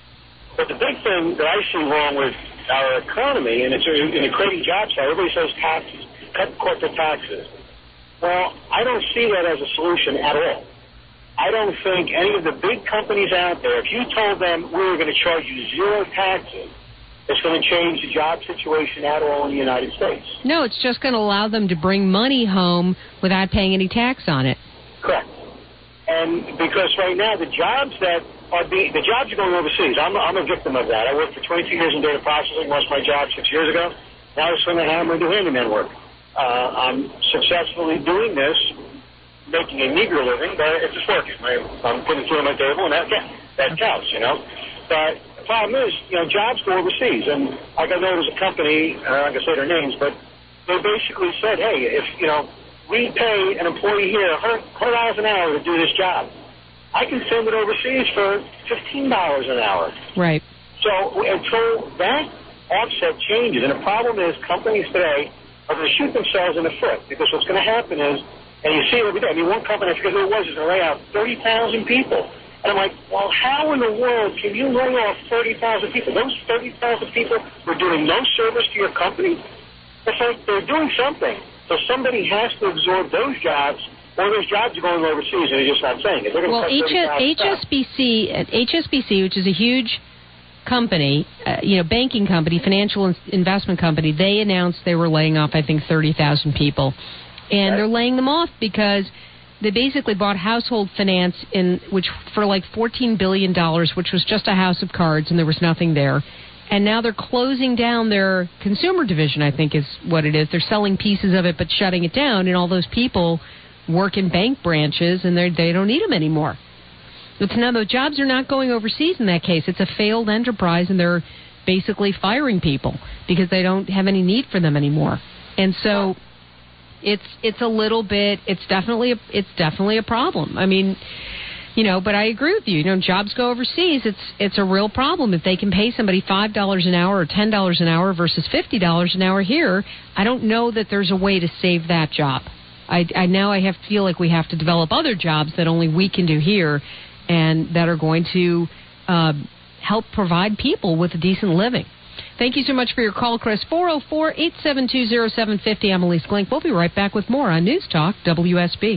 But the big thing that I see wrong with our economy, and it's in the creating jobs side, everybody says taxes, cut corporate taxes. Well, I don't see that as a solution at all. I don't think any of the big companies out there, if you told them we were going to charge you zero taxes, it's going to change the job situation at all in the United States. No, it's just going to allow them to bring money home without paying any tax on it. Correct. And because right now the jobs that are being, the jobs are going overseas. I'm, I'm a victim of that. I worked for twenty-two years in data processing, lost my job six years ago. Now I swing a hammer and do handyman work. Uh, I'm successfully doing this, making a meager living, but it's just working. I, I'm putting food on my table, and that, that counts, you know. But the problem is, you know, jobs go overseas. And like I know there's a company, I'm not going to say their names, but they basically said, hey, if, you know, we pay an employee here one hundred dollars an hour to do this job, I can send it overseas for fifteen dollars an hour. Right. So until that offset changes, and the problem is companies today are going to shoot themselves in the foot, because what's going to happen is, and you see it every day, I mean, one company, I forget who it was, is going to lay out thirty thousand people. And I'm like, well, how in the world can you lay off thirty thousand people? Those thirty thousand people were doing no service to your company. It's like they're doing something. So somebody has to absorb those jobs, or those jobs are going overseas, and they're just not saying it. They're going well, to cut H S B C, H S B C, which is a huge company, uh, you know, banking company, financial in- investment company, they announced they were laying off, I think, thirty thousand people. And they're laying them off because they basically bought Household Finance, in which for like fourteen billion dollars, which was just a house of cards, and there was nothing there. And now they're closing down their consumer division, I think is what it is. They're selling pieces of it but shutting it down, and all those people work in bank branches, and they they don't need them anymore. It's now the jobs are not going overseas in that case. It's a failed enterprise, and they're basically firing people because they don't have any need for them anymore. And so it's it's a little bit. It's definitely a, it's definitely a problem. I mean, you know, but I agree with you. You know, jobs go overseas. It's it's a real problem. If they can pay somebody five dollars an hour or ten dollars an hour versus fifty dollars an hour here, I don't know that there's a way to save that job. I, I now I have to feel like we have to develop other jobs that only we can do here, and that are going to uh, help provide people with a decent living. Thank you so much for your call, Chris. four oh four, eight seven two, oh seven five oh. I'm Elise Glink. We'll be right back with more on News Talk W S B.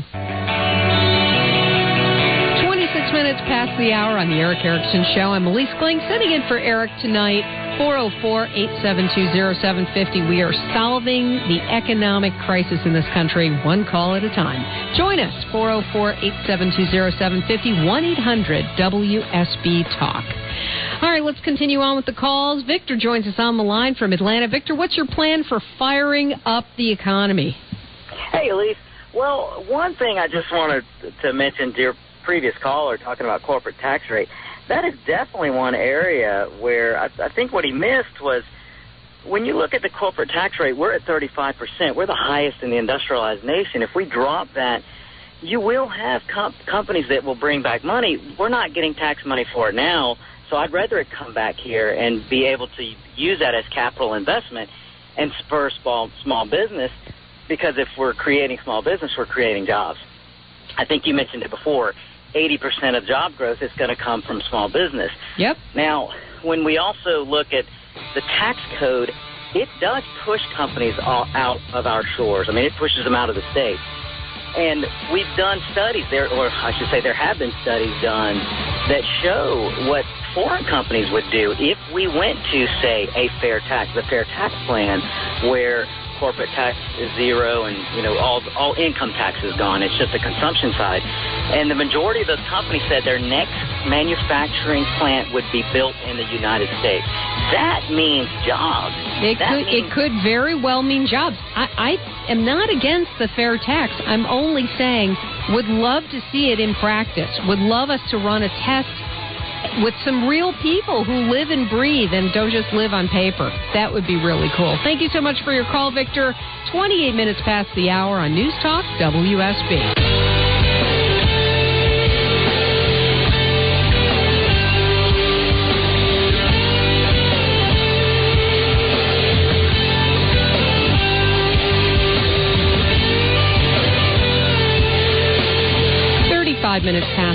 twenty-six minutes past the hour on the Eric Erickson Show. I'm Elise Glink, sitting in for Eric tonight. four oh four, eight seven two, oh seven five oh. We are solving the economic crisis in this country one call at a time. Join us, four oh four, eight seven two, oh seven five oh, one eight hundred W S B Talk. All right, let's continue on with the calls. Victor joins us on the line from Atlanta. Victor, what's your plan for firing up the economy? Hey, Elise. Well, one thing I just wanted to mention to your previous caller talking about corporate tax rate, that is definitely one area where I, I think what he missed was when you look at the corporate tax rate, we're at thirty-five percent. We're the highest in the industrialized nation. If we drop that, you will have comp- companies that will bring back money. We're not getting tax money for it now, so I'd rather it come back here and be able to use that as capital investment and spur small, small business, because if we're creating small business, we're creating jobs. I think you mentioned it before. eighty percent of job growth is going to come from small business. Yep. Now, when we also look at the tax code, it does push companies all out of our shores. I mean, it pushes them out of the state. And we've done studies there, or I should say there have been studies done that show what foreign companies would do if we went to, say, a fair tax, the fair tax plan, where corporate tax is zero and, you know, all all income tax is gone. It's just the consumption side. And the majority of those companies said their next manufacturing plant would be built in the United States. That means jobs. It that could means- it could very well mean jobs. I, I am not against the fair tax. I'm only saying would love to see it in practice. Would love us to run a test with some real people who live and breathe and don't just live on paper. That would be really cool. Thank you so much for your call, Victor. twenty-eight minutes past the hour on News Talk W S B.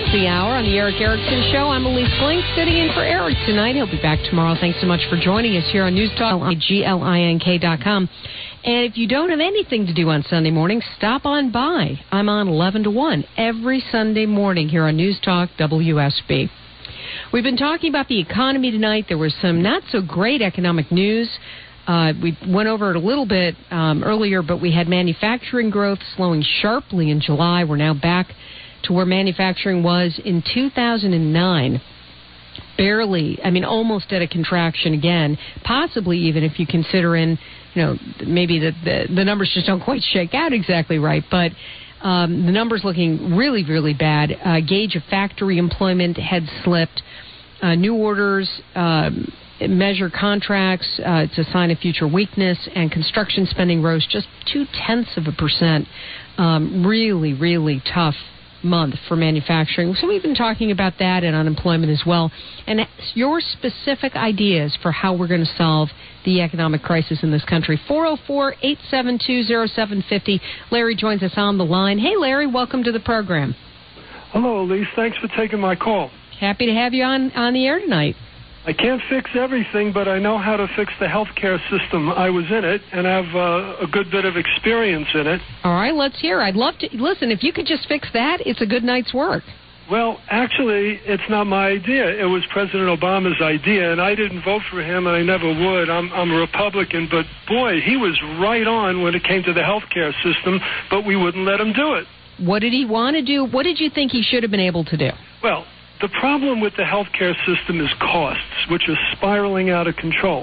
the hour on the Eric Erickson Show. I'm Elise Glink, sitting in for Eric tonight. He'll be back tomorrow. Thanks so much for joining us here on News Talk, G L I N K dot com. And if you don't have anything to do on Sunday morning, stop on by. I'm on eleven to one every Sunday morning here on News Talk W S B. We've been talking about the economy tonight. There was some not-so-great economic news. Uh, we went over it a little bit um, earlier, but we had manufacturing growth slowing sharply in July. We're now back to where manufacturing was in two thousand nine. Barely, I mean, almost at a contraction again, possibly even if you consider in, you know, maybe the, the, the numbers just don't quite shake out exactly right, but um, the numbers looking really, really bad. Uh, gauge of factory employment had slipped. Uh, new orders, um, measure contracts, uh, it's a sign of future weakness, and construction spending rose just two-tenths of a percent. Um, really, really tough month for manufacturing. So we've been talking about that and unemployment as well. And your specific ideas for how we're going to solve the economic crisis in this country. four oh four, eight seven two, oh seven five oh. Larry joins us on the line. Hey, Larry, welcome to the program. Hello, Elise. Thanks for taking my call. Happy to have you on, on the air tonight. I can't fix everything, but I know how to fix the healthcare system. I was in it, and I have uh, a good bit of experience in it. All right, let's hear. I'd love to. Listen, if you could just fix that, it's a good night's work. Well, actually, it's not my idea. It was President Obama's idea, and I didn't vote for him, and I never would. I'm, I'm a Republican, but boy, he was right on when it came to the healthcare system, but we wouldn't let him do it. What did he want to do? What did you think he should have been able to do? Well, the problem with the healthcare system is costs, which are spiraling out of control.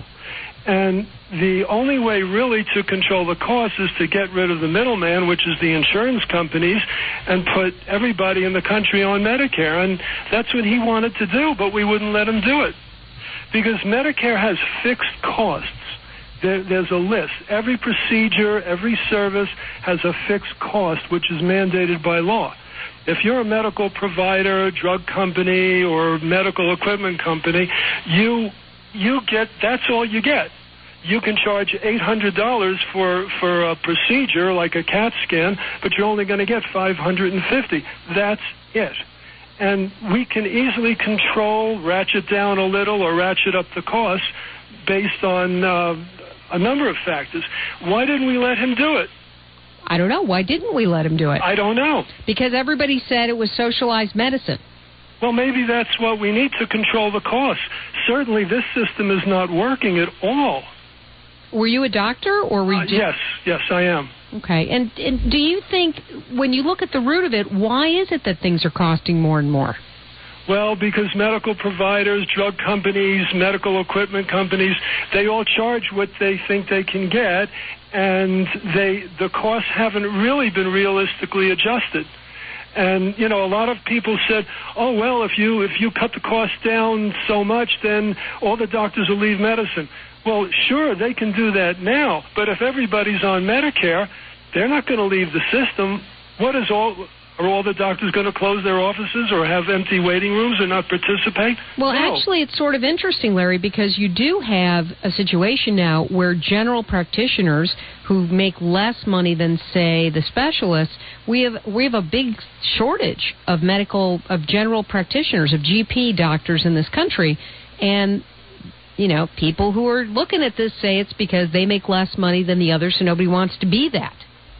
And the only way really to control the costs is to get rid of the middleman, which is the insurance companies, and put everybody in the country on Medicare. And that's what he wanted to do, but we wouldn't let him do it. Because Medicare has fixed costs. There, there's a list. Every procedure, every service has a fixed cost, which is mandated by law. If you're a medical provider, drug company, or medical equipment company, you you get, that's all you get. You can charge eight hundred dollars for, for a procedure like a CAT scan, but you're only going to get five hundred fifty dollars. That's it. And we can easily control, ratchet down a little, or ratchet up the cost based on uh, a number of factors. Why didn't we let him do it? I don't know. Why didn't we let him do it? I don't know. Because everybody said it was socialized medicine. Well, maybe that's what we need to control the costs. Certainly this system is not working at all. Were you a doctor? or were you? Uh, yes, yes, I am. Okay. And, and do you think, when you look at the root of it, why is it that things are costing more and more? Well, because medical providers, drug companies, medical equipment companies, they all charge what they think they can get, and they the costs haven't really been realistically adjusted. And, you know, a lot of people said, oh, well, if you if you cut the cost down so much, then all the doctors will leave medicine. Well, sure, they can do that now, but if everybody's on Medicare, they're not going to leave the system. What is all... Are all the doctors going to close their offices or have empty waiting rooms and not participate? Well, no. Actually, it's sort of interesting, Larry, because you do have a situation now where general practitioners who make less money than, say, the specialists, we have we have a big shortage of medical, of general practitioners, of G P doctors in this country. And, you know, people who are looking at this say it's because they make less money than the others, so nobody wants to be that.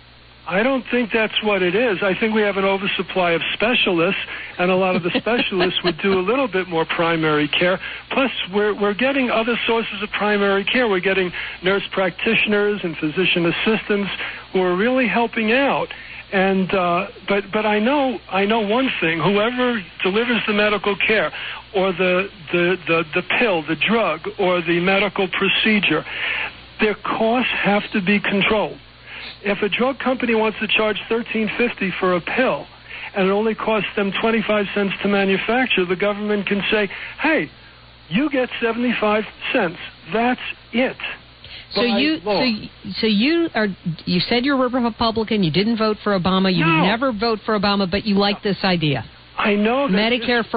I don't think that's what it is. I think we have an oversupply of specialists, and a lot of the specialists would do a little bit more primary care. Plus, we're we're getting other sources of primary care. We're getting nurse practitioners and physician assistants who are really helping out. And uh, but but I know I know one thing: whoever delivers the medical care, or the the the, the pill, the drug, or the medical procedure, their costs have to be controlled. If a drug company wants to charge thirteen fifty for a pill, and it only costs them twenty-five cents to manufacture, the government can say, hey, you get seventy-five cents. That's it. So you, so, so you are. You said you're a Republican. You didn't vote for Obama. You no. would never vote for Obama, but you like this idea. I know that Medicare this, for all.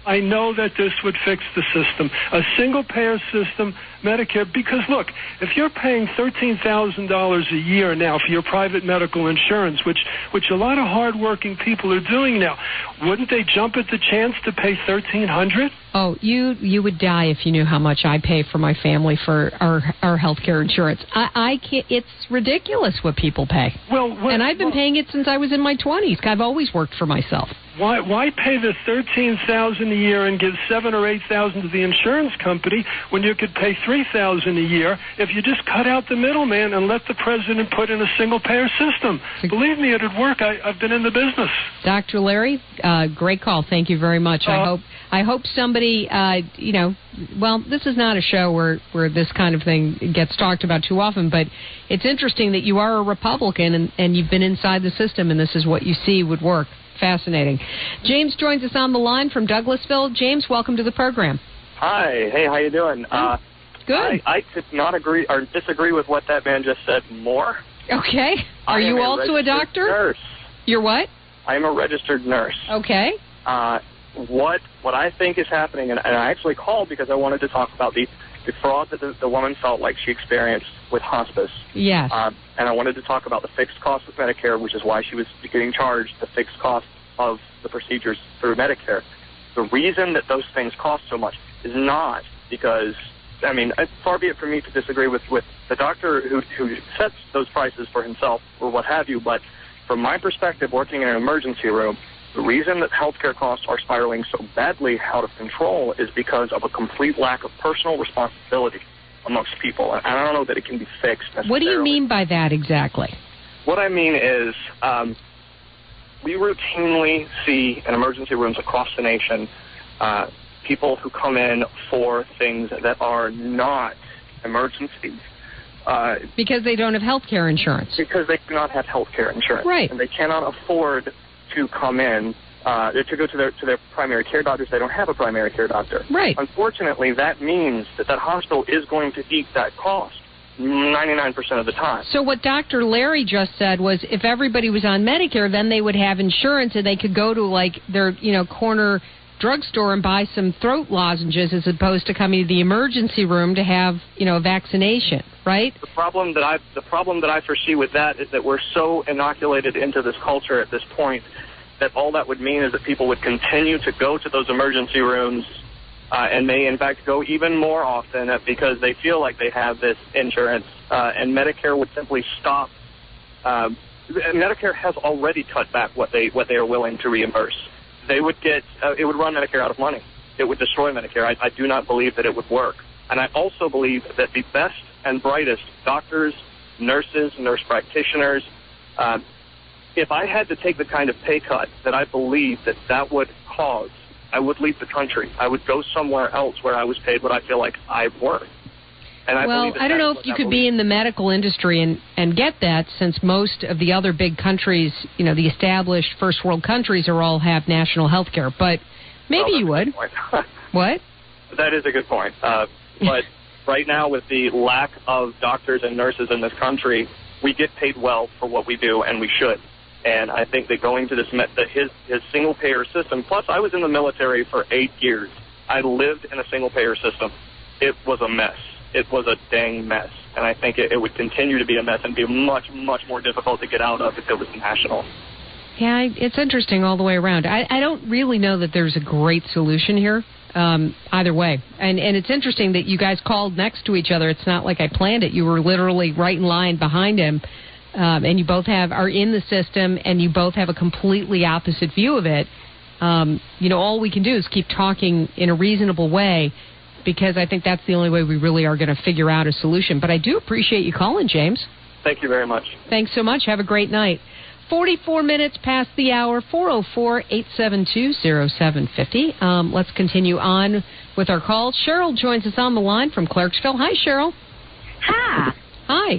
I know that this would fix the system. A single-payer system, Medicare, because, look, if you're paying thirteen thousand dollars a year now for your private medical insurance, which which a lot of hardworking people are doing now, wouldn't they jump at the chance to pay thirteen hundred dollars? Oh, you you would die if you knew how much I pay for my family for our our health care insurance. I, I can't. It's ridiculous what people pay. Well, what, and I've been well, paying it since I was in my twenties. I've always worked for myself. Why why pay the thirteen thousand a year and give seven or eight thousand to the insurance company when you could pay three thousand a year if you just cut out the middleman and let the president put in a single payer system? Believe me, it'd work. I, I've been in the business. Doctor Larry, uh, great call. Thank you very much. Uh, I hope I hope somebody, uh, you know, well, this is not a show where where this kind of thing gets talked about too often, but it's interesting that you are a Republican and, and you've been inside the system, and this is what you see would work. Fascinating. James joins us on the line from Douglasville. James, welcome to the program. Hi. Hey, how you doing? Uh, Good. I, I could not agree or disagree with what that man just said more. Okay. Are you a also a doctor? Nurse. You're what? I am a registered nurse. Okay. Uh, what what I think is happening, and, and I actually called because I wanted to talk about the, the fraud that the, the woman felt like she experienced with hospice. Yes. Um, and I wanted to talk about the fixed cost of Medicare, which is why she was getting charged the fixed cost of the procedures through Medicare. The reason that those things cost so much is not because, I mean, far be it from me to disagree with, with the doctor who, who sets those prices for himself or what have you, but from my perspective, working in an emergency room, the reason that healthcare costs are spiraling so badly out of control is because of a complete lack of personal responsibility amongst people. And I don't know that it can be fixed necessarily. What do you mean by that exactly? What I mean is um, we routinely see in emergency rooms across the nation uh, people who come in for things that are not emergencies. Uh, because they don't have health care insurance. Because they do not have health care insurance. Right. And they cannot afford to come in, uh, to go to their to their primary care doctors. They don't have a primary care doctor. Right. Unfortunately, that means that that hospital is going to eat that cost ninety-nine percent of the time. So what Doctor Larry just said was if everybody was on Medicare, then they would have insurance and they could go to, like, their, you know, corner drugstore and buy some throat lozenges as opposed to coming to the emergency room to have, you know, a vaccination, right? The problem that I the problem that I foresee with that is that we're so inoculated into this culture at this point that all that would mean is that people would continue to go to those emergency rooms uh, and may in fact go even more often because they feel like they have this insurance, uh, and Medicare would simply stop. Um, Medicare has already cut back what they what they are willing to reimburse. They would get, uh, it would run Medicare out of money. It would destroy Medicare. I, I do not believe that it would work. And I also believe that the best and brightest doctors, nurses, nurse practitioners, uh, if I had to take the kind of pay cut that I believe that that would cause, I would leave the country. I would go somewhere else where I was paid what I feel like I've worth. And I well, believe that I don't know what if you that could believes. be in the medical industry and, and get that, since most of the other big countries, you know, the established first world countries are all have national health care. But maybe well, you would. What? That is a good point. Uh, but right now, with the lack of doctors and nurses in this country, we get paid well for what we do, and we should. And I think that going to this, that his, his single-payer system, plus I was in the military for eight years. I lived in a single-payer system. It was a mess. It was a dang mess. And I think it, it would continue to be a mess and be much, much more difficult to get out of if it was national. Yeah, I- it's interesting all the way around. I, I don't really know that there's a great solution here, um, either way. And and it's interesting that you guys called next to each other. It's not like I planned it. You were literally right in line behind him, um, and you both have are in the system, and you both have a completely opposite view of it. Um, you know, all we can do is keep talking in a reasonable way, because I think that's the only way we really are going to figure out a solution. But I do appreciate you calling, James. Thank you very much. Thanks so much. Have a great night. forty-four minutes past the hour, four oh four, eight seven two, oh seven five oh. Um, let's continue on with our call. Cheryl joins us on the line from Clarksville. Hi, Cheryl. Hi. Hi.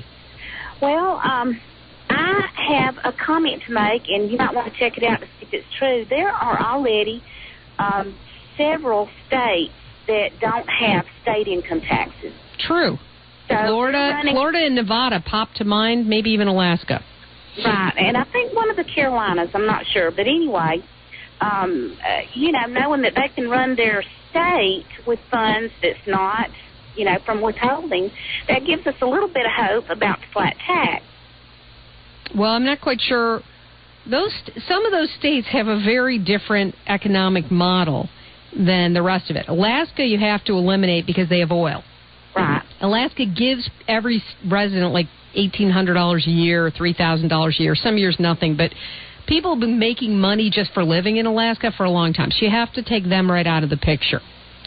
Well, um, I have a comment to make, and you might want to check it out to see if it's true. There are already um, several states that don't have state income taxes. True. So Florida, running, Florida and Nevada pop to mind, maybe even Alaska. Right, and I think one of the Carolinas, I'm not sure. But anyway, um, uh, you know, knowing that they can run their state with funds that's not, you know, from withholding, that gives us a little bit of hope about the flat tax. Well, I'm not quite sure. Those some of those states have a very different economic model than the rest of it. Alaska, you have to eliminate because they have oil. Right. Alaska gives every resident like eighteen hundred dollars a year or three thousand dollars a year. Some years nothing, but people have been making money just for living in Alaska for a long time. So you have to take them right out of the picture.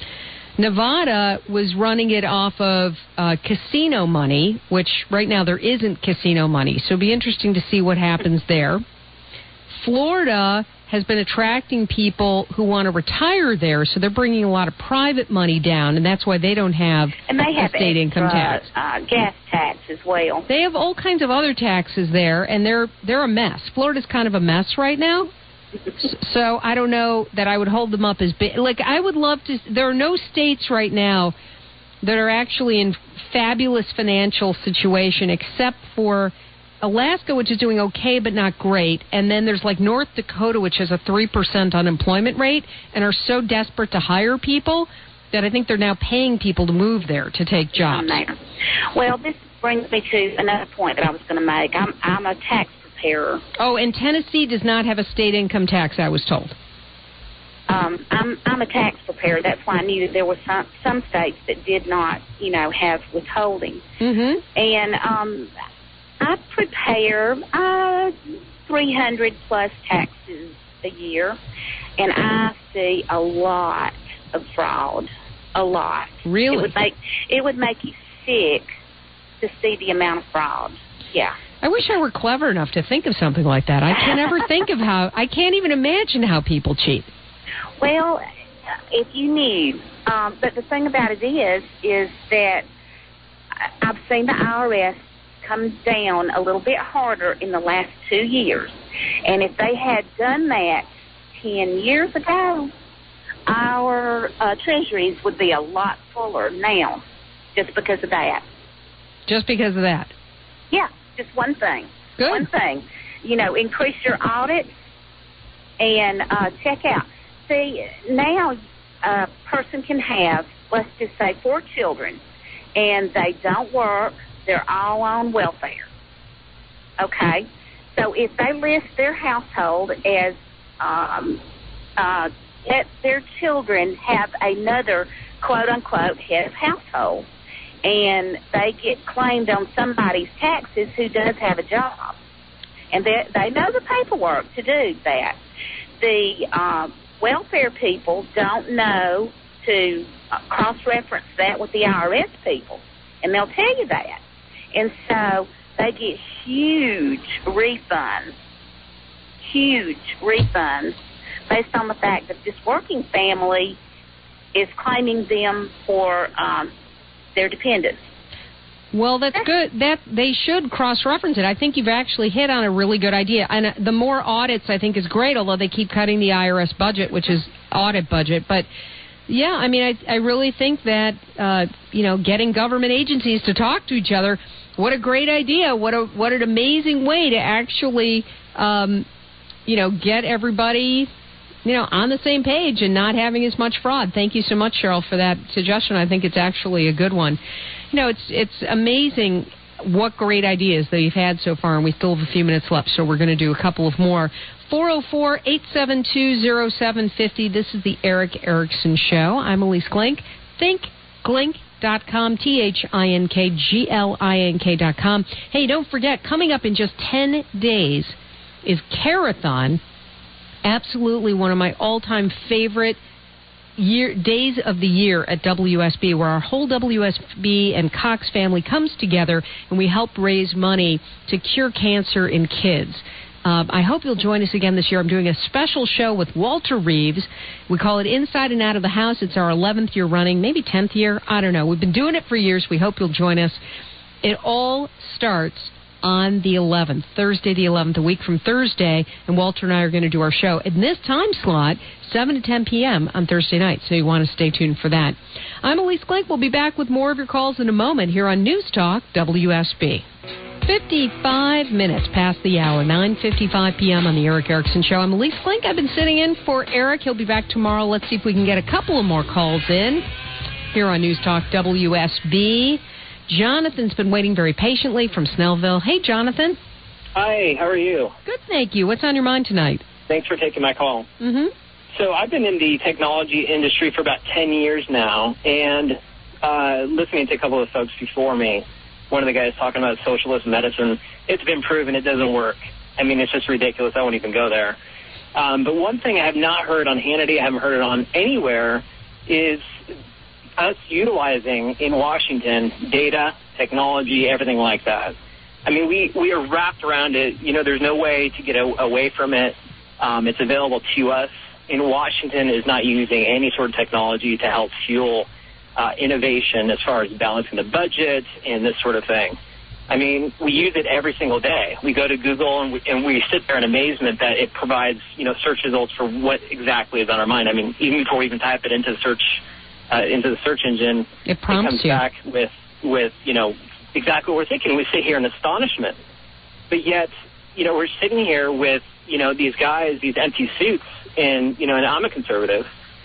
Nevada was running it off of uh, casino money, which right now there isn't casino money. So it'll be interesting to see what happens there. Florida has been attracting people who want to retire there, so they're bringing a lot of private money down, and that's why they don't have, and they have a state extra, income tax. Uh, gas tax as well. They have all kinds of other taxes there, and they're they're a mess. Florida's kind of a mess right now. So I don't know that I would hold them up as big. Like, I would love to. There are no states right now that are actually in fabulous financial situation except for Alaska, which is doing okay but not great. And then there's like North Dakota, which has a three percent unemployment rate and are so desperate to hire people that I think they're now paying people to move there to take jobs. Well, this brings me to another point that I was going to make. I'm, I'm a tax preparer. Oh, and Tennessee does not have a state income tax, I was told. Um, I'm I'm a tax preparer. That's why I knew that there were some some states that did not, you know, have withholding. Mm-hmm. And um, I prepare uh, three hundred plus taxes a year, and I see a lot of fraud. A lot. Really? It would make it would make you sick to see the amount of fraud. Yeah. I wish I were clever enough to think of something like that. I can't ever think of how. I can't even imagine how people cheat. Well, if you knew, um, but the thing about it is, is that I've seen the I R S come down a little bit harder in the last two years, and if they had done that ten years ago, our uh, treasuries would be a lot fuller now, just because of that. Just because of that? Yeah, just one thing. Good. One thing. You know, increase your audits and uh, check out. See, now a person can have, let's just say, four children, and they don't work. They're all on welfare. Okay? So if they list their household as um, uh, that their children have another quote-unquote head of household, and they get claimed on somebody's taxes who does have a job, and they, they know the paperwork to do that. The uh, welfare people don't know to uh, cross-reference that with the I R S people, and they'll tell you that. And so they get huge refunds, huge refunds, based on the fact that this working family is claiming them for um, their dependents. Well, that's good. That they should cross-reference it. I think you've actually hit on a really good idea. And the more audits, I think, is great, although they keep cutting the I R S budget, which is audit budget. But, yeah, I mean, I, I really think that, uh, you know, getting government agencies to talk to each other, what a great idea. What a what an amazing way to actually, um, you know, get everybody, you know, on the same page and not having as much fraud. Thank you so much, Cheryl, for that suggestion. I think it's actually a good one. You know, it's it's amazing what great ideas that you've had so far, and we still have a few minutes left, so we're going to do a couple of more. four oh four, eight seven two, oh seven five oh. This is the Erick Erickson Show. I'm Elise Glink. think glink dot com, T H I N K G L I N K dot com. Hey, don't forget, coming up in just ten days is Carathon. Absolutely one of my all-time favorite year days of the year at W S B, where our whole W S B and Cox family comes together and we help raise money to cure cancer in kids. Um, I hope you'll join us again this year. I'm doing a special show with Walter Reeves. We call it Inside and Out of the House. It's our eleventh year running, maybe tenth year. I don't know. We've been doing it for years. We hope you'll join us. It all starts on the eleventh, Thursday the eleventh, a week from Thursday, and Walter and I are going to do our show in this time slot, seven to ten p.m. on Thursday night, so you want to stay tuned for that. I'm Elise Glink. We'll be back with more of your calls in a moment here on News Talk W S B. fifty-five minutes past the hour, nine fifty-five p.m. on the Eric Erickson Show. I'm Elise Klink. I've been sitting in for Eric. He'll be back tomorrow. Let's see if we can get a couple of more calls in here on News Talk W S B. Jonathan's been waiting very patiently from Snellville. Hey, Jonathan. Hi, how are you? Good, thank you. What's on your mind tonight? Thanks for taking my call. Mm-hmm. So I've been in the technology industry for about ten years now, and uh, listening to a couple of folks before me, one of the guys talking about socialist medicine, it's been proven it doesn't work. I mean, it's just ridiculous. I won't even go there. Um, but one thing I have not heard on Hannity, I haven't heard it on anywhere, is us utilizing in Washington data, technology, everything like that. I mean, we, we are wrapped around it. You know, there's no way to get a, away from it. Um, it's available to us. In Washington is not using any sort of technology to help fuel uh, innovation as far as balancing the budget and this sort of thing. I mean, we use it every single day. We go to Google and we, and we sit there in amazement that it provides, you know, search results for what exactly is on our mind. I mean, even before we even type it into the search uh, into the search engine, it prompts it comes you. back with with you know exactly what we're thinking. We sit here in astonishment, but yet, you know, we're sitting here with you know these guys, these empty suits. And, you know, and I'm a conservative,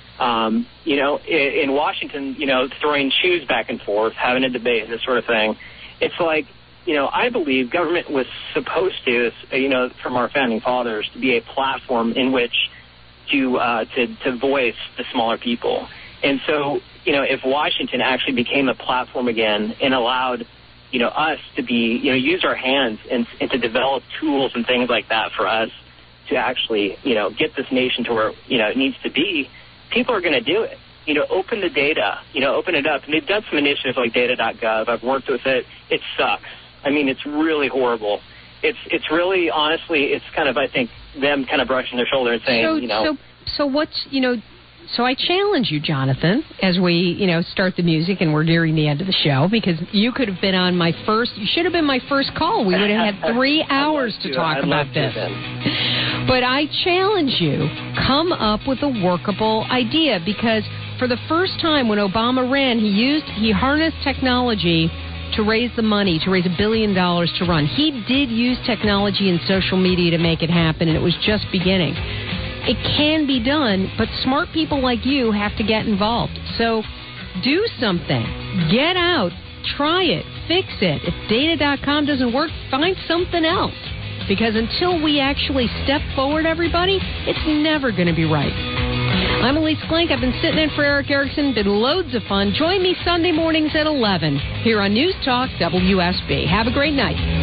um, you know, in, in Washington, you know, throwing shoes back and forth, having a debate, this sort of thing. It's like, you know, I believe government was supposed to, you know, from our founding fathers, to be a platform in which to, uh, to, to voice the smaller people. And so, you know, if Washington actually became a platform again and allowed, you know, us to be, you know, use our hands and, and to develop tools and things like that for us, to actually, you know, get this nation to where, you know, it needs to be, people are going to do it. You know, open the data, you know, open it up. And they've done some initiatives like data dot gov. I've worked with it. It sucks. I mean, it's really horrible. It's it's really, honestly, it's kind of, I think, them kind of brushing their shoulder and saying, so, you know. So, so what's, you know, so I challenge you, Jonathan, as we, you know, start the music and we're nearing the end of the show, because you could have been on my first, you should have been my first call. We would have had three hours to talk I'd about love this. To But I challenge you, come up with a workable idea, because for the first time when Obama ran, he used, he harnessed technology to raise the money, to raise a billion dollars to run. He did use technology and social media to make it happen, and it was just beginning. It can be done, but smart people like you have to get involved. So do something. Get out. Try it. Fix it. If data dot com doesn't work, find something else. Because until we actually step forward, everybody, it's never going to be right. I'm Elise Klink. I've been sitting in for Eric Erickson. Been loads of fun. Join me Sunday mornings at eleven here on News Talk W S B. Have a great night.